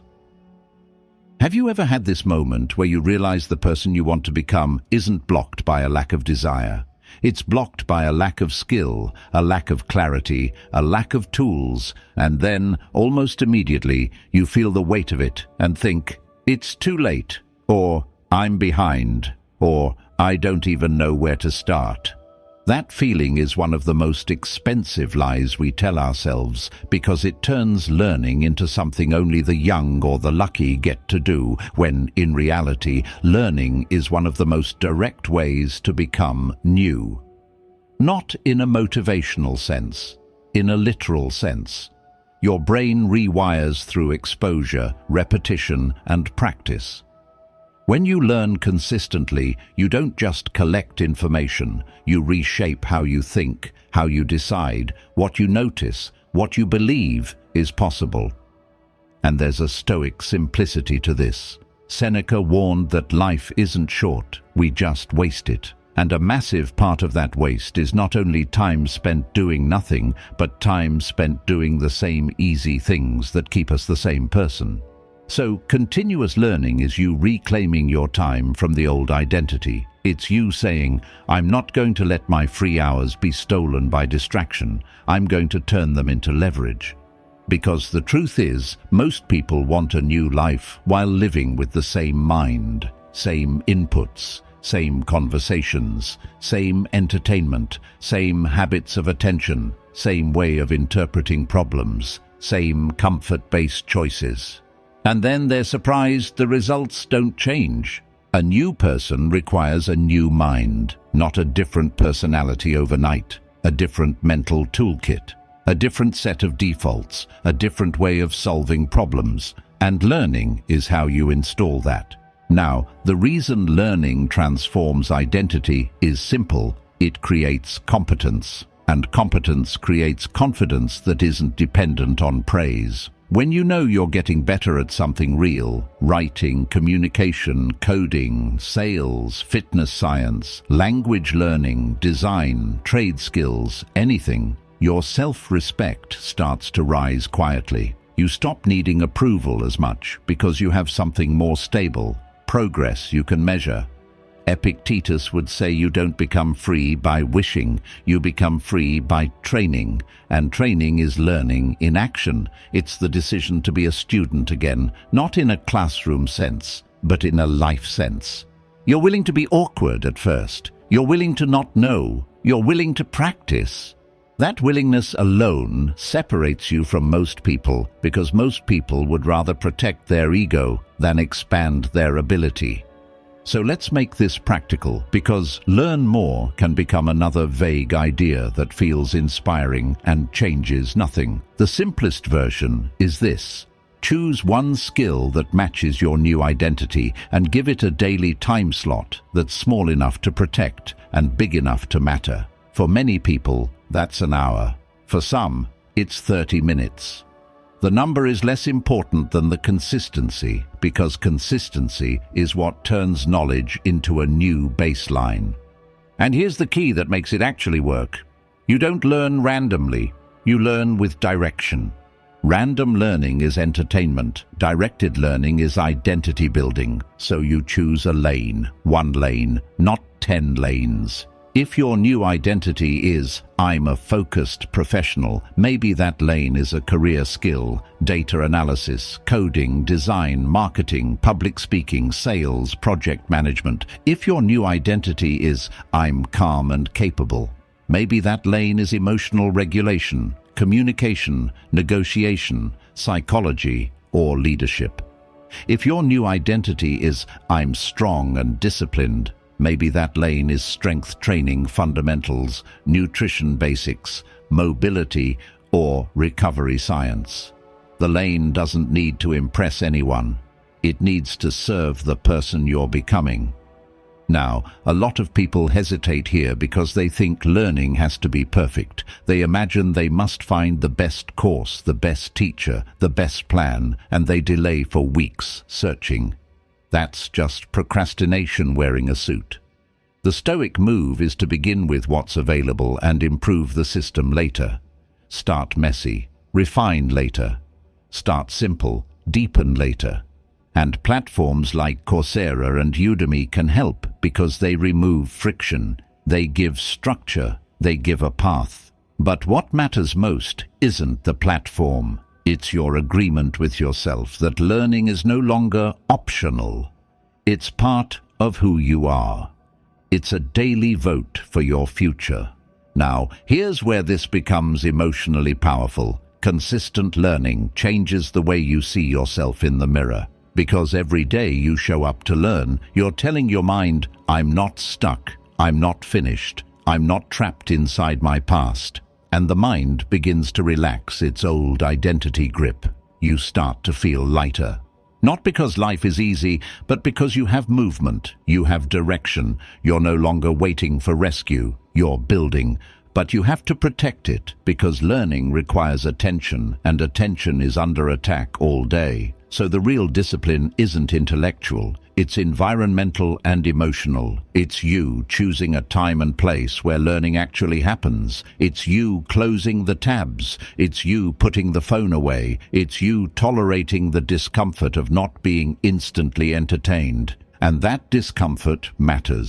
Have you ever had this moment where you realize the person you want to become isn't blocked by a lack of desire? It's blocked by a lack of skill, a lack of clarity, a lack of tools, and then, almost immediately, you feel the weight of it and think, it's too late, or I'm behind, or I don't even know where to start. That feeling is one of the most expensive lies we tell ourselves because it turns learning into something only the young or the lucky get to do, when, in reality, learning is one of the most direct ways to become new. Not in a motivational sense, in a literal sense. Your brain rewires through exposure, repetition, and practice. When you learn consistently, you don't just collect information, you reshape how you think, how you decide, what you notice, what you believe is possible. And there's a Stoic simplicity to this. Seneca warned that life isn't short, we just waste it. And a massive part of that waste is not only time spent doing nothing, but time spent doing the same easy things that keep us the same person. So, continuous learning is you reclaiming your time from the old identity. It's you saying, I'm not going to let my free hours be stolen by distraction. I'm going to turn them into leverage. Because the truth is, most people want a new life while living with the same mind, same inputs, same conversations, same entertainment, same habits of attention, same way of interpreting problems, same comfort-based choices. And then they're surprised the results don't change. A new person requires a new mind, not a different personality overnight, a different mental toolkit, a different set of defaults, a different way of solving problems. And learning is how you install that. Now, the reason learning transforms identity is simple. It creates competence, and competence creates confidence that isn't dependent on praise. When you know you're getting better at something real, writing, communication, coding, sales, fitness science, language learning, design, trade skills, anything, your self-respect starts to rise quietly. You stop needing approval as much because you have something more stable, progress you can measure. Epictetus would say you don't become free by wishing, you become free by training. And training is learning in action. It's the decision to be a student again, not in a classroom sense, but in a life sense. You're willing to be awkward at first. You're willing to not know. You're willing to practice. That willingness alone separates you from most people, because most people would rather protect their ego than expand their ability. So let's make this practical, because learn more can become another vague idea that feels inspiring and changes nothing. The simplest version is this. Choose one skill that matches your new identity and give it a daily time slot that's small enough to protect and big enough to matter. For many people, that's an hour. For some, it's 30 minutes. The number is less important than the consistency, because consistency is what turns knowledge into a new baseline. And here's the key that makes it actually work. You don't learn randomly, you learn with direction. Random learning is entertainment. Directed learning is identity building. So you choose a lane, one lane, not 10 lanes. If your new identity is, I'm a focused professional, maybe that lane is a career skill, data analysis, coding, design, marketing, public speaking, sales, project management. If your new identity is, I'm calm and capable, maybe that lane is emotional regulation, communication, negotiation, psychology, or leadership. If your new identity is, I'm strong and disciplined, maybe that lane is strength training fundamentals, nutrition basics, mobility, or recovery science. The lane doesn't need to impress anyone. It needs to serve the person you're becoming. Now, a lot of people hesitate here because they think learning has to be perfect. They imagine they must find the best course, the best teacher, the best plan, and they delay for weeks searching. That's just procrastination wearing a suit. The Stoic move is to begin with what's available and improve the system later. Start messy, refine later. Start simple, deepen later. And platforms like Coursera and Udemy can help because they remove friction, they give structure, they give a path. But what matters most isn't the platform. It's your agreement with yourself that learning is no longer optional. It's part of who you are. It's a daily vote for your future. Now, here's where this becomes emotionally powerful. Consistent learning changes the way you see yourself in the mirror. Because every day you show up to learn, you're telling your mind, I'm not stuck, I'm not finished, I'm not trapped inside my past. And the mind begins to relax its old identity grip. You start to feel lighter. Not because life is easy, but because you have movement, you have direction. You're no longer waiting for rescue, you're building. But you have to protect it, because learning requires attention, and attention is under attack all day. So the real discipline isn't intellectual, it's environmental and emotional. It's you choosing a time and place where learning actually happens. It's you closing the tabs. It's you putting the phone away. It's you tolerating the discomfort of not being instantly entertained. And that discomfort matters.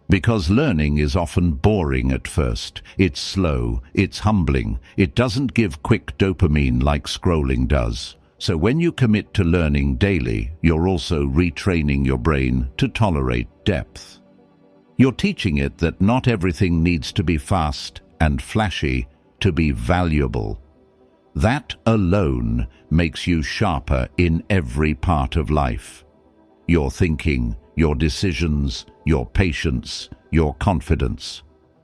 Because learning is often boring at first. It's slow, it's humbling, it doesn't give quick dopamine like scrolling does. So when you commit to learning daily, you're also retraining your brain to tolerate depth. You're teaching it that not everything needs to be fast and flashy to be valuable. That alone makes you sharper in every part of life. Your thinking, your decisions, your patience, your confidence.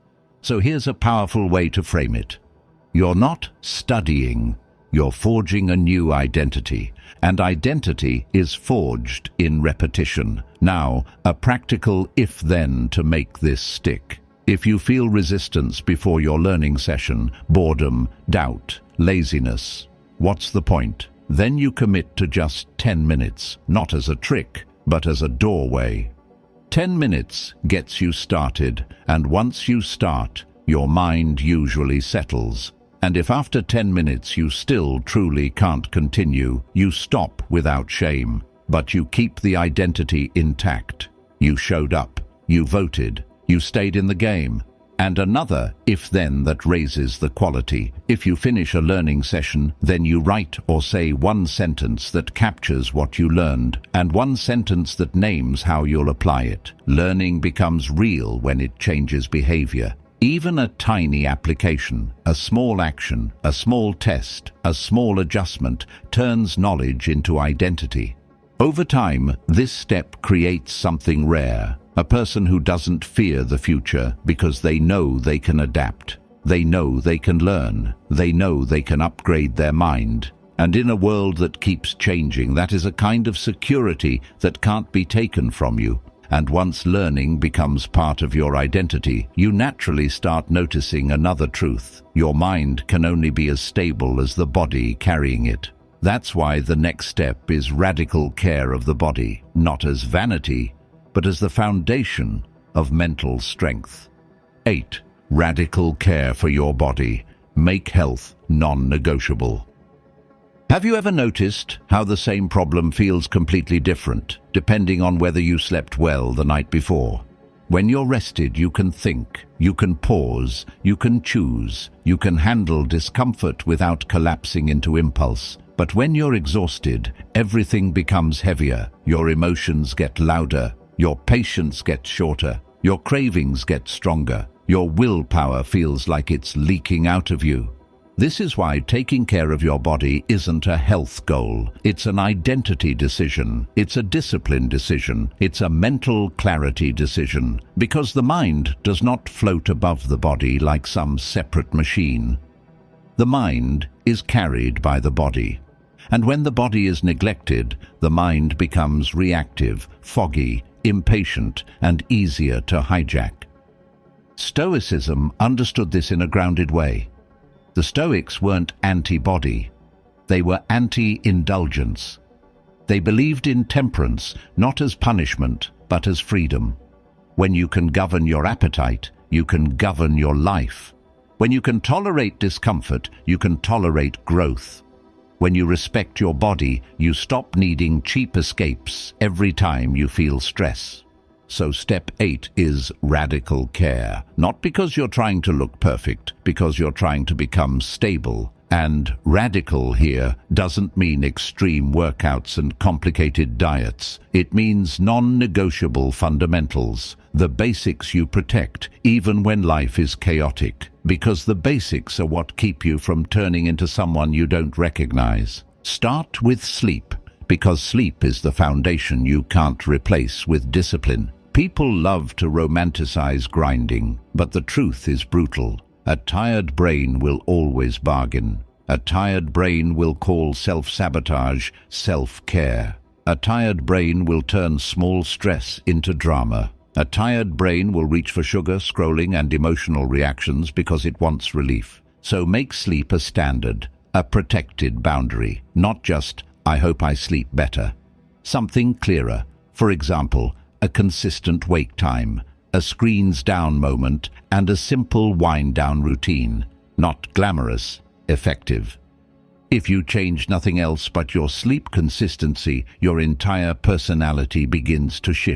So here's a powerful way to frame it. You're not studying, you're forging a new identity, and identity is forged in repetition. Now, a practical if-then to make this stick. If you feel resistance before your learning session, boredom, doubt, laziness, what's the point? Then you commit to just 10 minutes, not as a trick, but as a doorway. 10 minutes gets you started, and once you start, your mind usually settles. And if after 10 minutes you still truly can't continue, you stop without shame. But you keep the identity intact. You showed up, you voted, you stayed in the game. And another if-then that raises the quality. If you finish a learning session, then you write or say one sentence that captures what you learned, and one sentence that names how you'll apply it. Learning becomes real when it changes behavior. Even a tiny application, a small action, a small test, a small adjustment turns knowledge into identity. Over time, this step creates something rare. A person who doesn't fear the future because they know they can adapt. They know they can learn. They know they can upgrade their mind. And in a world that keeps changing, that is a kind of security that can't be taken from you. And once learning becomes part of your identity, you naturally start noticing another truth. Your mind can only be as stable as the body carrying it. That's why the next step is radical care of the body, not as vanity, but as the foundation of mental strength. 8. Radical care for your body. Make health non-negotiable. Have you ever noticed how the same problem feels completely different, depending on whether you slept well the night before? When you're rested, you can think, you can pause, you can choose, you can handle discomfort without collapsing into impulse. But when you're exhausted, everything becomes heavier, your emotions get louder, your patience gets shorter, your cravings get stronger, your willpower feels like it's leaking out of you. This is why taking care of your body isn't a health goal. It's an identity decision. It's a discipline decision. It's a mental clarity decision. Because the mind does not float above the body like some separate machine. The mind is carried by the body. And when the body is neglected, the mind becomes reactive, foggy, impatient, and easier to hijack. Stoicism understood this in a grounded way. The Stoics weren't anti-body. They were anti-indulgence. They believed in temperance, not as punishment, but as freedom. When you can govern your appetite, you can govern your life. When you can tolerate discomfort, you can tolerate growth. When you respect your body, you stop needing cheap escapes every time you feel stress. So step 8 is radical care. Not because you're trying to look perfect, because you're trying to become stable. And radical here doesn't mean extreme workouts and complicated diets. It means non-negotiable fundamentals, the basics you protect even when life is chaotic, because the basics are what keep you from turning into someone you don't recognize. Start with sleep, because sleep is the foundation you can't replace with discipline. People love to romanticize grinding, but the truth is brutal. A tired brain will always bargain. A tired brain will call self-sabotage self-care. A tired brain will turn small stress into drama. A tired brain will reach for sugar, scrolling, and emotional reactions because it wants relief. So make sleep a standard, a protected boundary, not just, I hope I sleep better. Something clearer. For example, a consistent wake time, a screens down moment, and a simple wind-down routine. Not glamorous, effective. If you change nothing else but your sleep consistency, your entire personality begins to shift.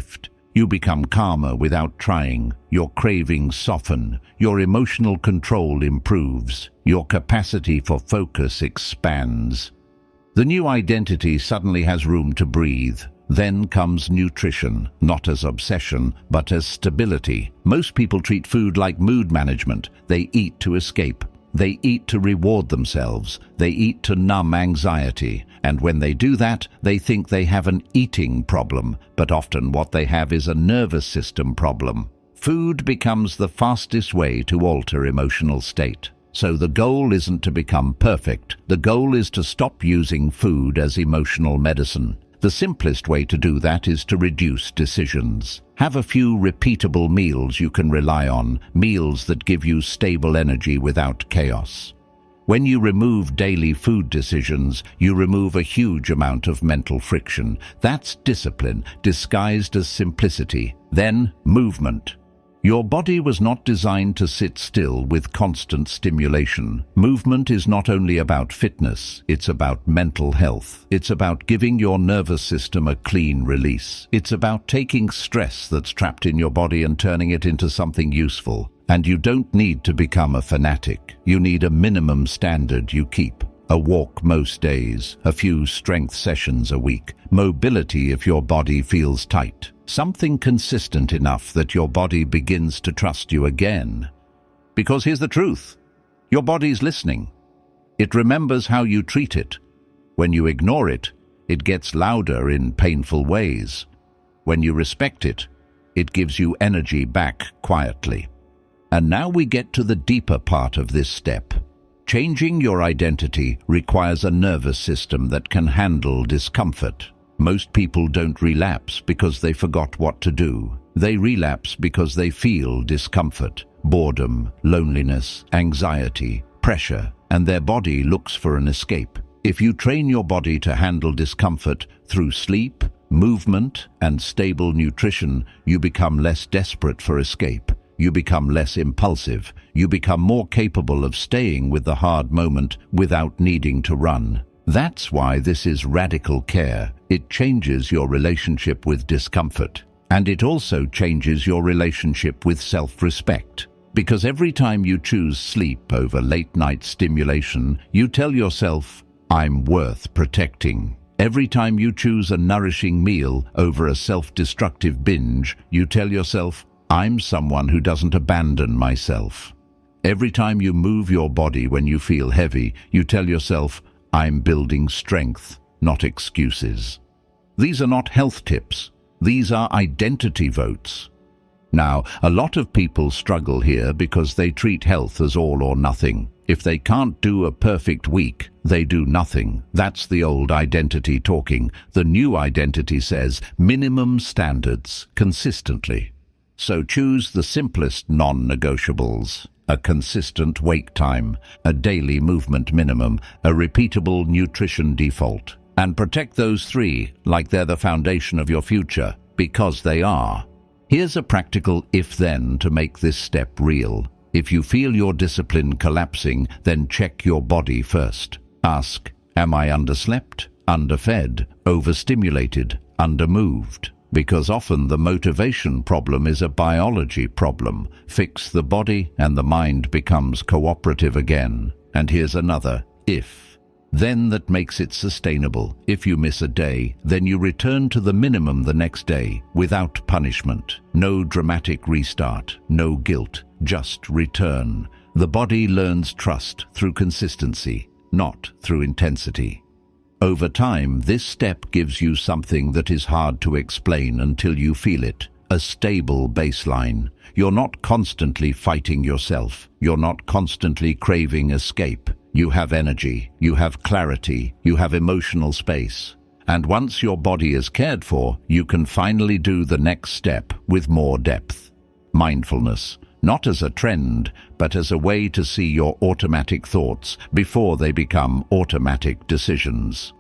You become calmer without trying. Your cravings soften. Your emotional control improves. Your capacity for focus expands. The new identity suddenly has room to breathe. Then comes nutrition, not as obsession, but as stability. Most people treat food like mood management. They eat to escape. They eat to reward themselves. They eat to numb anxiety. And when they do that, they think they have an eating problem, but often what they have is a nervous system problem. Food becomes the fastest way to alter emotional state. So the goal isn't to become perfect. The goal is to stop using food as emotional medicine. The simplest way to do that is to reduce decisions. Have a few repeatable meals you can rely on, meals that give you stable energy without chaos. When you remove daily food decisions, you remove a huge amount of mental friction. That's discipline, disguised as simplicity. Then, movement. Your body was not designed to sit still with constant stimulation. Movement is not only about fitness, it's about mental health. It's about giving your nervous system a clean release. It's about taking stress that's trapped in your body and turning it into something useful. And you don't need to become a fanatic. You need a minimum standard you keep. A walk most days, a few strength sessions a week, mobility if your body feels tight. Something consistent enough that your body begins to trust you again. Because here's the truth. Your body's listening. It remembers how you treat it. When you ignore it, it gets louder in painful ways. When you respect it, it gives you energy back quietly. And now we get to the deeper part of this step. Changing your identity requires a nervous system that can handle discomfort. Most people don't relapse because they forgot what to do. They relapse because they feel discomfort, boredom, loneliness, anxiety, pressure, and their body looks for an escape. If you train your body to handle discomfort through sleep, movement, and stable nutrition, you become less desperate for escape. You become less impulsive. You become more capable of staying with the hard moment without needing to run. That's why this is radical care. It changes your relationship with discomfort. And it also changes your relationship with self-respect. Because every time you choose sleep over late-night stimulation, you tell yourself, I'm worth protecting. Every time you choose a nourishing meal over a self-destructive binge, you tell yourself, I'm someone who doesn't abandon myself. Every time you move your body when you feel heavy, you tell yourself, I'm building strength, not excuses. These are not health tips. These are identity votes. Now, a lot of people struggle here because they treat health as all or nothing. If they can't do a perfect week, they do nothing. That's the old identity talking. The new identity says minimum standards consistently. So choose the simplest non-negotiables. A consistent wake time, a daily movement minimum, a repeatable nutrition default. And protect those three like they're the foundation of your future, because they are. Here's a practical if-then to make this step real. If you feel your discipline collapsing, then check your body first. Ask, am I underslept, underfed, overstimulated, undermoved? Because often the motivation problem is a biology problem. Fix the body and the mind becomes cooperative again. And here's another if. Then that makes it sustainable. If you miss a day, then you return to the minimum the next day without punishment. No dramatic restart, no guilt, just return. The body learns trust through consistency, not through intensity. Over time, this step gives you something that is hard to explain until you feel it. A stable baseline. You're not constantly fighting yourself. You're not constantly craving escape. You have energy. You have clarity. You have emotional space. And once your body is cared for, you can finally do the next step with more depth. Mindfulness. Not as a trend, but as a way to see your automatic thoughts before they become automatic decisions.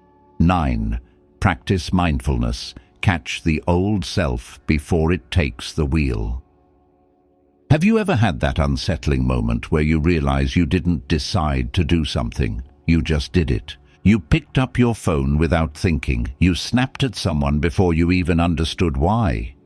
9. Practice mindfulness. Catch the old self before it takes the wheel. Have you ever had that unsettling moment where you realize you didn't decide to do something? You just did it. You picked up your phone without thinking. You snapped at someone before you even understood why.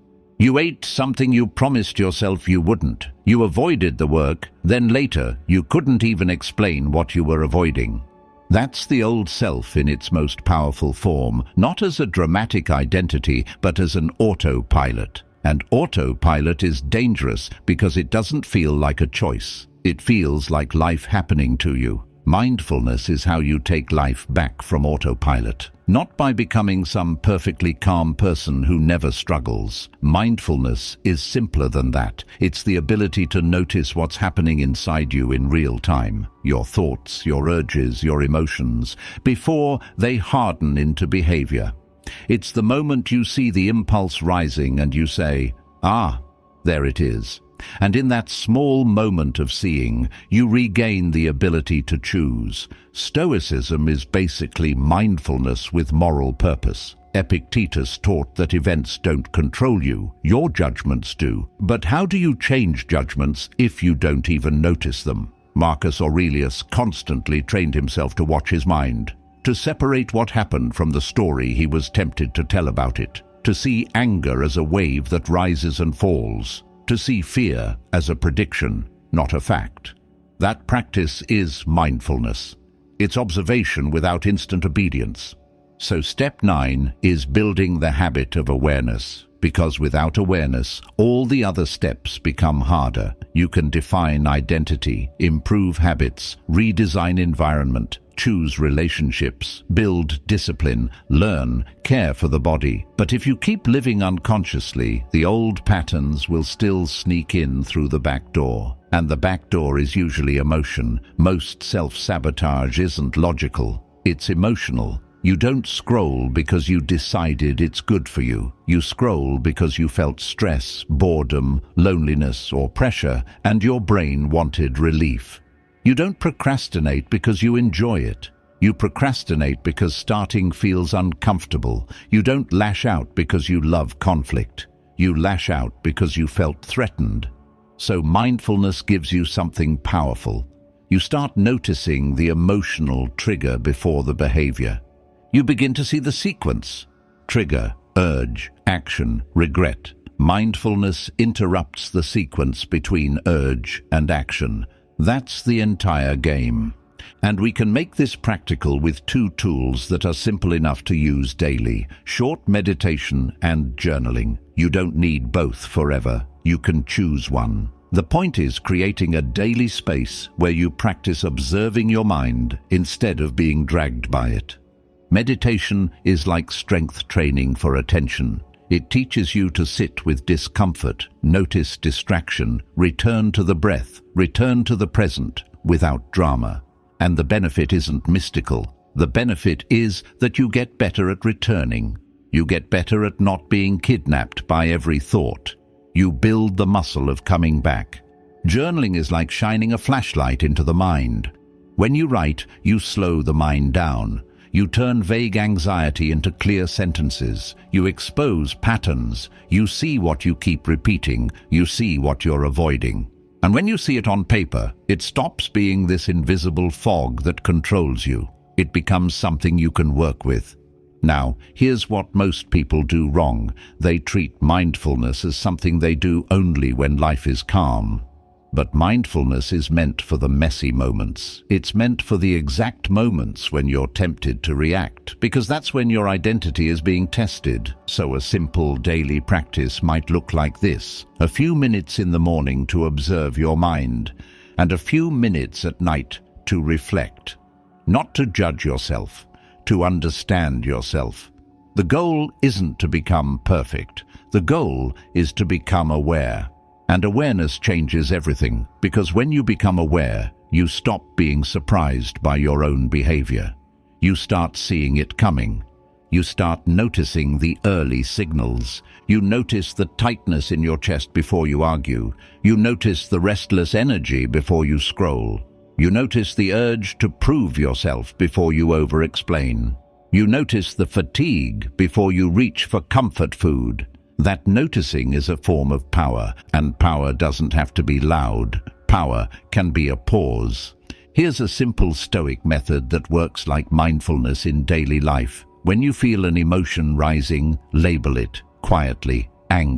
You ate something you promised yourself you wouldn't. You avoided the work, then later you couldn't even explain what you were avoiding. That's the old self in its most powerful form, not as a dramatic identity, but as an autopilot. And autopilot is dangerous because it doesn't feel like a choice. It feels like life happening to you. Mindfulness is how you take life back from autopilot. Not by becoming some perfectly calm person who never struggles. Mindfulness is simpler than that. It's the ability to notice what's happening inside you in real time. Your thoughts, your urges, your emotions, before they harden into behavior. It's the moment you see the impulse rising and you say, "Ah, there it is." And in that small moment of seeing, you regain the ability to choose. Stoicism is basically mindfulness with moral purpose. Epictetus taught that events don't control you, your judgments do. But how do you change judgments if you don't even notice them? Marcus Aurelius constantly trained himself to watch his mind, to separate what happened from the story he was tempted to tell about it, to see anger as a wave that rises and falls, to see fear as a prediction, not a fact. That practice is mindfulness. It's observation without instant obedience. So step 9 is building the habit of awareness, because without awareness, all the other steps become harder. You can define identity, improve habits, redesign environment, choose relationships, build discipline, learn, care for the body. But if you keep living unconsciously, the old patterns will still sneak in through the back door. And the back door is usually emotion. Most self-sabotage isn't logical, it's emotional. You don't scroll because you decided it's good for you. You scroll because you felt stress, boredom, loneliness, or pressure, and your brain wanted relief. You don't procrastinate because you enjoy it. You procrastinate because starting feels uncomfortable. You don't lash out because you love conflict. You lash out because you felt threatened. So mindfulness gives you something powerful. You start noticing the emotional trigger before the behavior. You begin to see the sequence: trigger, urge, action, regret. Mindfulness interrupts the sequence between urge and action. That's the entire game. And we can make this practical with 2 tools that are simple enough to use daily: short meditation and journaling. You don't need both forever. You can choose one. The point is creating a daily space where you practice observing your mind instead of being dragged by it. Meditation is like strength training for attention. It teaches you to sit with discomfort, notice distraction, return to the breath, return to the present, without drama. And the benefit isn't mystical. The benefit is that you get better at returning. You get better at not being kidnapped by every thought. You build the muscle of coming back. Journaling is like shining a flashlight into the mind. When you write, you slow the mind down. You turn vague anxiety into clear sentences. You expose patterns. You see what you keep repeating. You see what you're avoiding. And when you see it on paper, it stops being this invisible fog that controls you. It becomes something you can work with. Now, here's what most people do wrong. They treat mindfulness as something they do only when life is calm. But mindfulness is meant for the messy moments. It's meant for the exact moments when you're tempted to react, because that's when your identity is being tested. So a simple daily practice might look like this: a few minutes in the morning to observe your mind, and a few minutes at night to reflect. Not to judge yourself, to understand yourself. The goal isn't to become perfect. The goal is to become aware. And awareness changes everything, because when you become aware, you stop being surprised by your own behavior. You start seeing it coming. You start noticing the early signals. You notice the tightness in your chest before you argue. You notice the restless energy before you scroll. You notice the urge to prove yourself before you over-explain. You notice the fatigue before you reach for comfort food. That noticing is a form of power, and power doesn't have to be loud. Power can be a pause. Here's a simple Stoic method that works like mindfulness in daily life. When you feel an emotion rising, label it quietly: anger.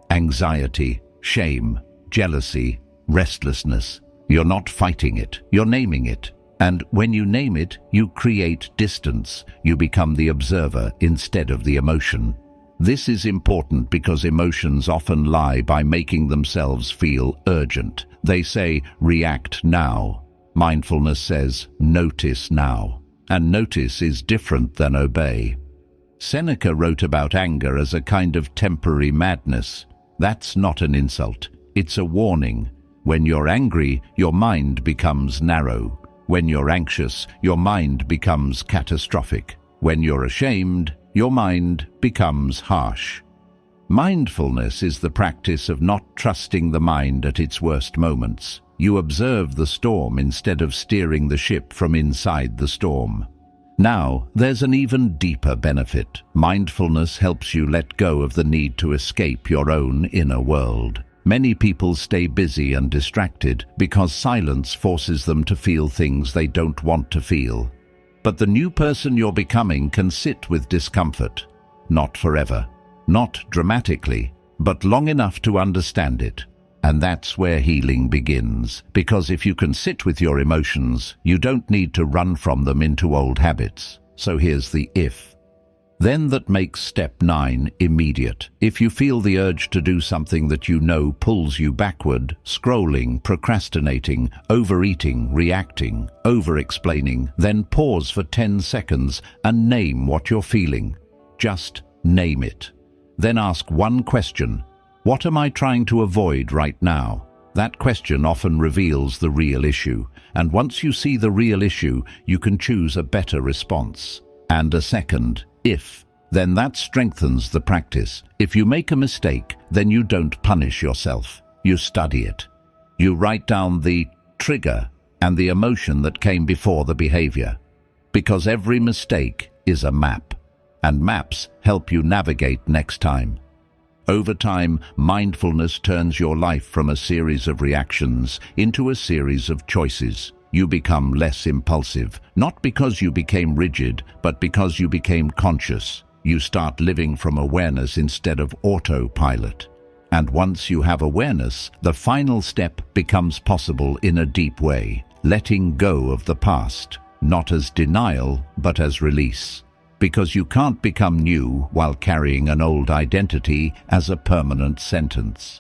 anxiety, shame, jealousy, restlessness. You're not fighting it, you're naming it. And when you name it, you create distance. You become the observer instead of the emotion. This is important because emotions often lie by making themselves feel urgent. They say, react now. Mindfulness says, notice now. And notice is different than obey. Seneca wrote about anger as a kind of temporary madness. That's not an insult. It's a warning. When you're angry, your mind becomes narrow. When you're anxious, your mind becomes catastrophic. When you're ashamed, your mind becomes harsh. Mindfulness is the practice of not trusting the mind at its worst moments. You observe the storm instead of steering the ship from inside the storm. Now, there's an even deeper benefit. Mindfulness helps you let go of the need to escape your own inner world. Many people stay busy and distracted because silence forces them to feel things they don't want to feel. But the new person you're becoming can sit with discomfort. Not forever, not dramatically, but long enough to understand it. And that's where healing begins, because if you can sit with your emotions, you don't need to run from them into old habits. So here's the if. Then that makes step 9 immediate. If you feel the urge to do something that you know pulls you backward, scrolling, procrastinating, overeating, reacting, over-explaining, then pause for 10 seconds and name what you're feeling. Just name it. Then ask one question. What am I trying to avoid right now? That question often reveals the real issue, and once you see the real issue, you can choose a better response. And a second, if. Then that strengthens the practice. If you make a mistake, then you don't punish yourself. You study it. You write down the trigger and the emotion that came before the behavior. Because every mistake is a map, and maps help you navigate next time. Over time, mindfulness turns your life from a series of reactions into a series of choices. You become less impulsive, not because you became rigid, but because you became conscious. You start living from awareness instead of autopilot. And once you have awareness, the final step becomes possible in a deep way, letting go of the past, not as denial, but as release. Because you can't become new while carrying an old identity as a permanent sentence.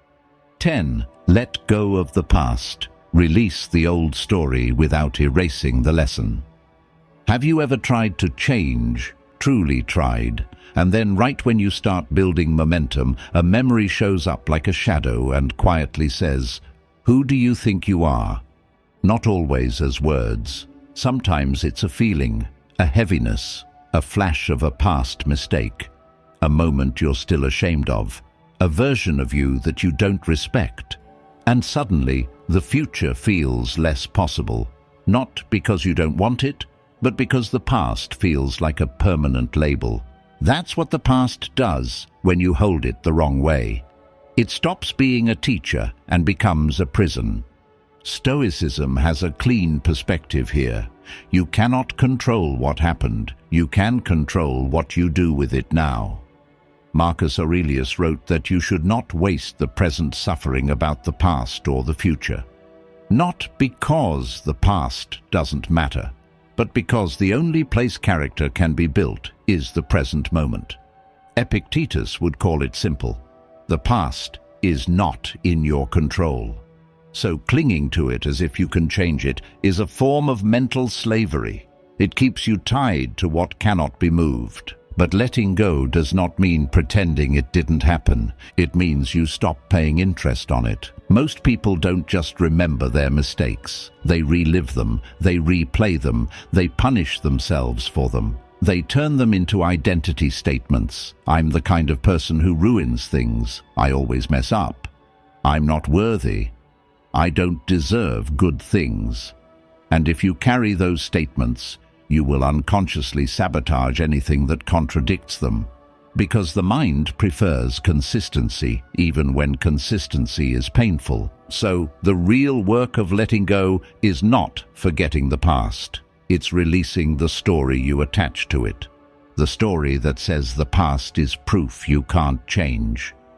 10. Let go of the past. Release the old story without erasing the lesson. Have you ever tried to change, truly tried, and then right when you start building momentum, a memory shows up like a shadow and quietly says, "Who do you think you are?" Not always as words. Sometimes it's a feeling, a heaviness, a flash of a past mistake, a moment you're still ashamed of, a version of you that you don't respect. And suddenly, the future feels less possible, not because you don't want it, but because the past feels like a permanent label. That's what the past does when you hold it the wrong way. It stops being a teacher and becomes a prison. Stoicism has a clean perspective here. You cannot control what happened. You can control what you do with it now. Marcus Aurelius wrote that you should not waste the present suffering about the past or the future. Not because the past doesn't matter, but because the only place character can be built is the present moment. Epictetus would call it simple. The past is not in your control. So clinging to it as if you can change it is a form of mental slavery. It keeps you tied to what cannot be moved. But letting go does not mean pretending it didn't happen. It means you stop paying interest on it. Most people don't just remember their mistakes. They relive them, they replay them, they punish themselves for them. They turn them into identity statements. I'm the kind of person who ruins things. I always mess up. I'm not worthy. I don't deserve good things. And if you carry those statements, you will unconsciously sabotage anything that contradicts them. Because the mind prefers consistency, even when consistency is painful. So, the real work of letting go is not forgetting the past. It's releasing the story you attach to it. The story that says the past is proof you can't change.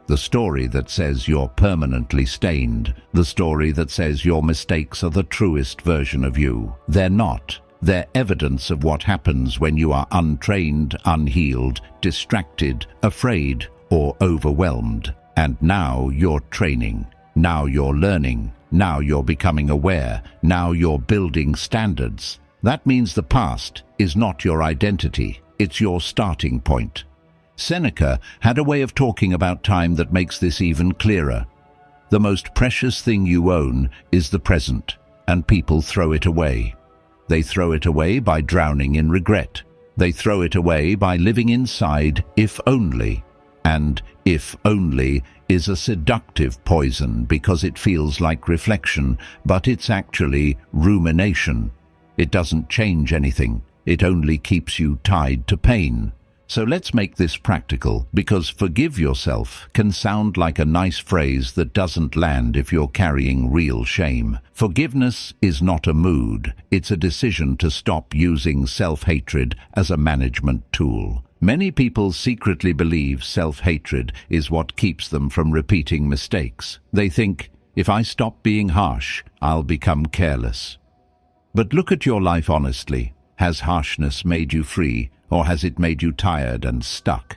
The story that says you're permanently stained. The story that says your mistakes are the truest version of you. They're not. They're evidence of what happens when you are untrained, unhealed, distracted, afraid, or overwhelmed. And now you're training. Now you're learning. Now you're becoming aware. Now you're building standards. That means the past is not your identity. It's your starting point. Seneca had a way of talking about time that makes this even clearer. The most precious thing you own is the present, and people throw it away. They throw it away by drowning in regret. They throw it away by living inside if only. And if only is a seductive poison because it feels like reflection, but it's actually rumination. It doesn't change anything. It only keeps you tied to pain. So let's make this practical, because forgive yourself can sound like a nice phrase that doesn't land if you're carrying real shame. Forgiveness is not a mood. It's a decision to stop using self-hatred as a management tool. Many people secretly believe self-hatred is what keeps them from repeating mistakes. They think, if I stop being harsh, I'll become careless. But look at your life honestly. Has harshness made you free, or has it made you tired and stuck?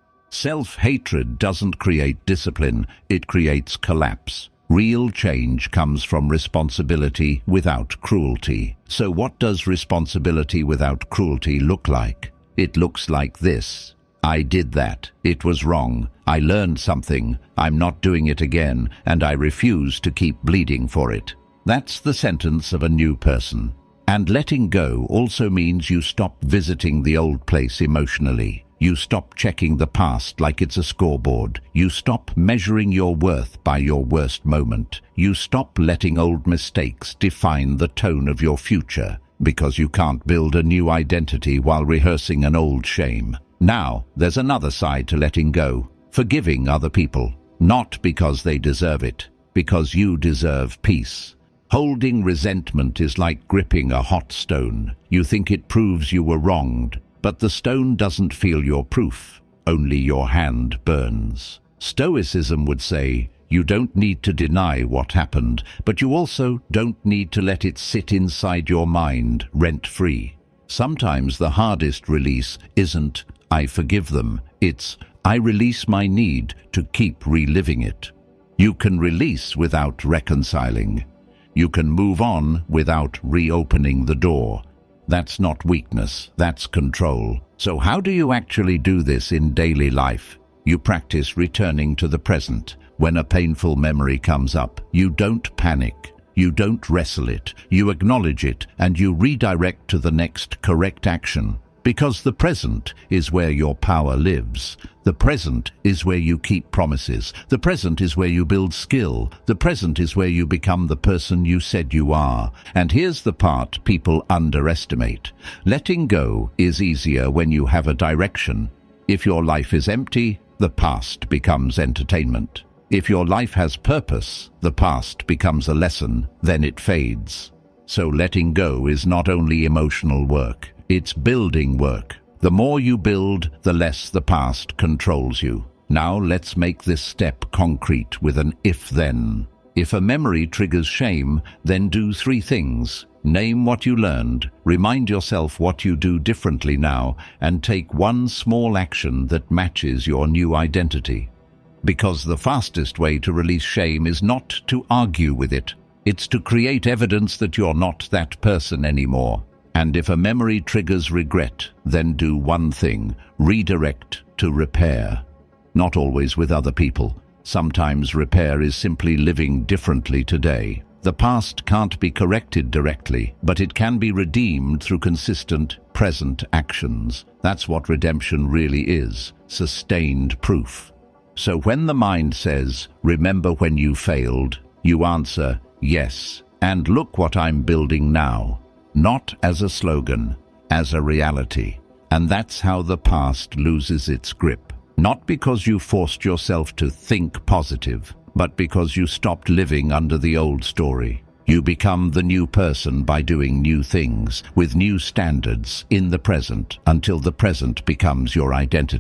Self-hatred doesn't create discipline, it creates collapse. Real change comes from responsibility without cruelty. So what does responsibility without cruelty look like? It looks like this. I did that. It was wrong. I learned something. I'm not doing it again, and I refuse to keep bleeding for it. That's the sentence of a new person. And letting go also means you stop visiting the old place emotionally. You stop checking the past like it's a scoreboard. You stop measuring your worth by your worst moment. You stop letting old mistakes define the tone of your future, because you can't build a new identity while rehearsing an old shame. Now, there's another side to letting go. Forgiving other people. Not because they deserve it, because you deserve peace. Holding resentment is like gripping a hot stone. You think it proves you were wronged, but the stone doesn't feel your proof. Only your hand burns. Stoicism would say, you don't need to deny what happened, but you also don't need to let it sit inside your mind, rent-free. Sometimes the hardest release isn't, I forgive them. It's, I release my need to keep reliving it. You can release without reconciling. You can move on without reopening the door. That's not weakness, that's control. So how do you actually do this in daily life? You practice returning to the present. When a painful memory comes up, you don't panic. You don't wrestle it. You acknowledge it, and you redirect to the next correct action. Because the present is where your power lives. The present is where you keep promises. The present is where you build skill. The present is where you become the person you said you are. And here's the part people underestimate. Letting go is easier when you have a direction. If your life is empty, the past becomes entertainment. If your life has purpose, the past becomes a lesson, then it fades. So letting go is not only emotional work. It's building work. The more you build, the less the past controls you. Now let's make this step concrete with an if-then. If a memory triggers shame, then do 3 things. Name what you learned, remind yourself what you do differently now, and take one small action that matches your new identity. Because the fastest way to release shame is not to argue with it. It's to create evidence that you're not that person anymore. And if a memory triggers regret, then do one thing: redirect to repair. Not always with other people. Sometimes repair is simply living differently today. The past can't be corrected directly, but it can be redeemed through consistent, present actions. That's what redemption really is: sustained proof. So when the mind says, remember when you failed, you answer, yes, and look what I'm building now. Not as a slogan, as a reality. And that's how the past loses its grip. Not because you forced yourself to think positive, but because you stopped living under the old story. You become the new person by doing new things, with new standards, in the present, until the present becomes your identity.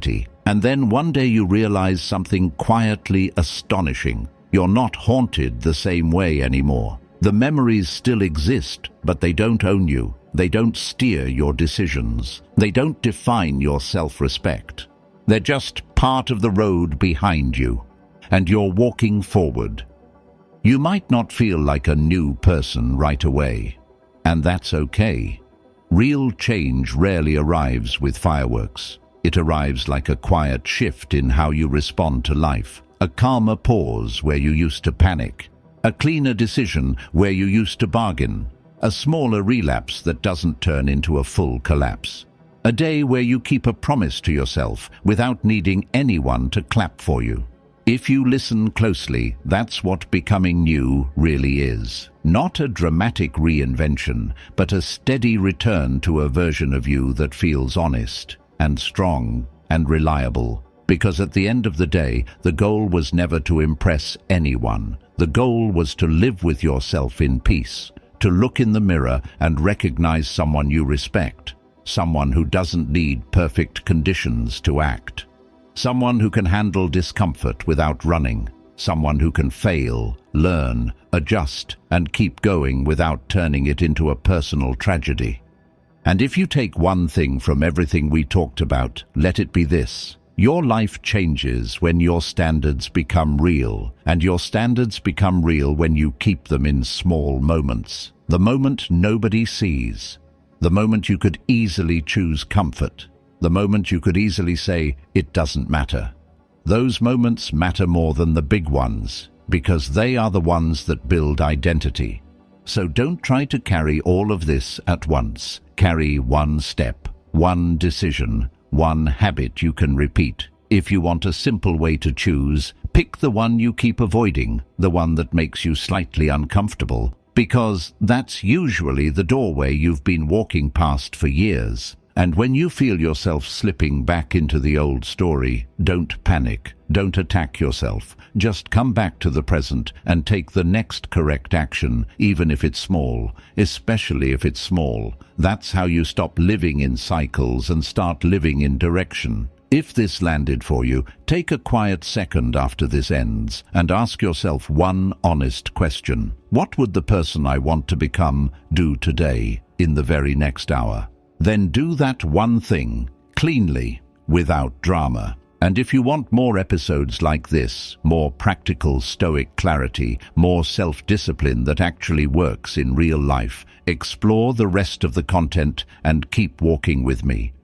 And then one day you realize something quietly astonishing. You're not haunted the same way anymore. The memories still exist, but they don't own you. They don't steer your decisions. They don't define your self-respect. They're just part of the road behind you, and you're walking forward. You might not feel like a new person right away, and that's okay. Real change rarely arrives with fireworks. It arrives like a quiet shift in how you respond to life, a calmer pause where you used to panic, a cleaner decision where you used to bargain, a smaller relapse that doesn't turn into a full collapse. A day where you keep a promise to yourself without needing anyone to clap for you. If you listen closely, that's what becoming new really is. Not a dramatic reinvention, but a steady return to a version of you that feels honest and strong and reliable. Because at the end of the day, the goal was never to impress anyone. The goal was to live with yourself in peace, to look in the mirror and recognize someone you respect, someone who doesn't need perfect conditions to act, someone who can handle discomfort without running, someone who can fail, learn, adjust, and keep going without turning it into a personal tragedy. And if you take one thing from everything we talked about, let it be this. Your life changes when your standards become real, and your standards become real when you keep them in small moments. The moment nobody sees, the moment you could easily choose comfort, the moment you could easily say, it doesn't matter. Those moments matter more than the big ones, because they are the ones that build identity. So don't try to carry all of this at once. Carry one step, one decision, one habit you can repeat. If you want a simple way to choose, pick the one you keep avoiding, the one that makes you slightly uncomfortable, because that's usually the doorway you've been walking past for years. And when you feel yourself slipping back into the old story, don't panic, don't attack yourself. Just come back to the present and take the next correct action, even if it's small, especially if it's small. That's how you stop living in cycles and start living in direction. If this landed for you, take a quiet second after this ends and ask yourself one honest question. What would the person I want to become do today, in the very next hour? Then do that one thing, cleanly, without drama. And if you want more episodes like this, more practical stoic clarity, more self-discipline that actually works in real life, explore the rest of the content and keep walking with me.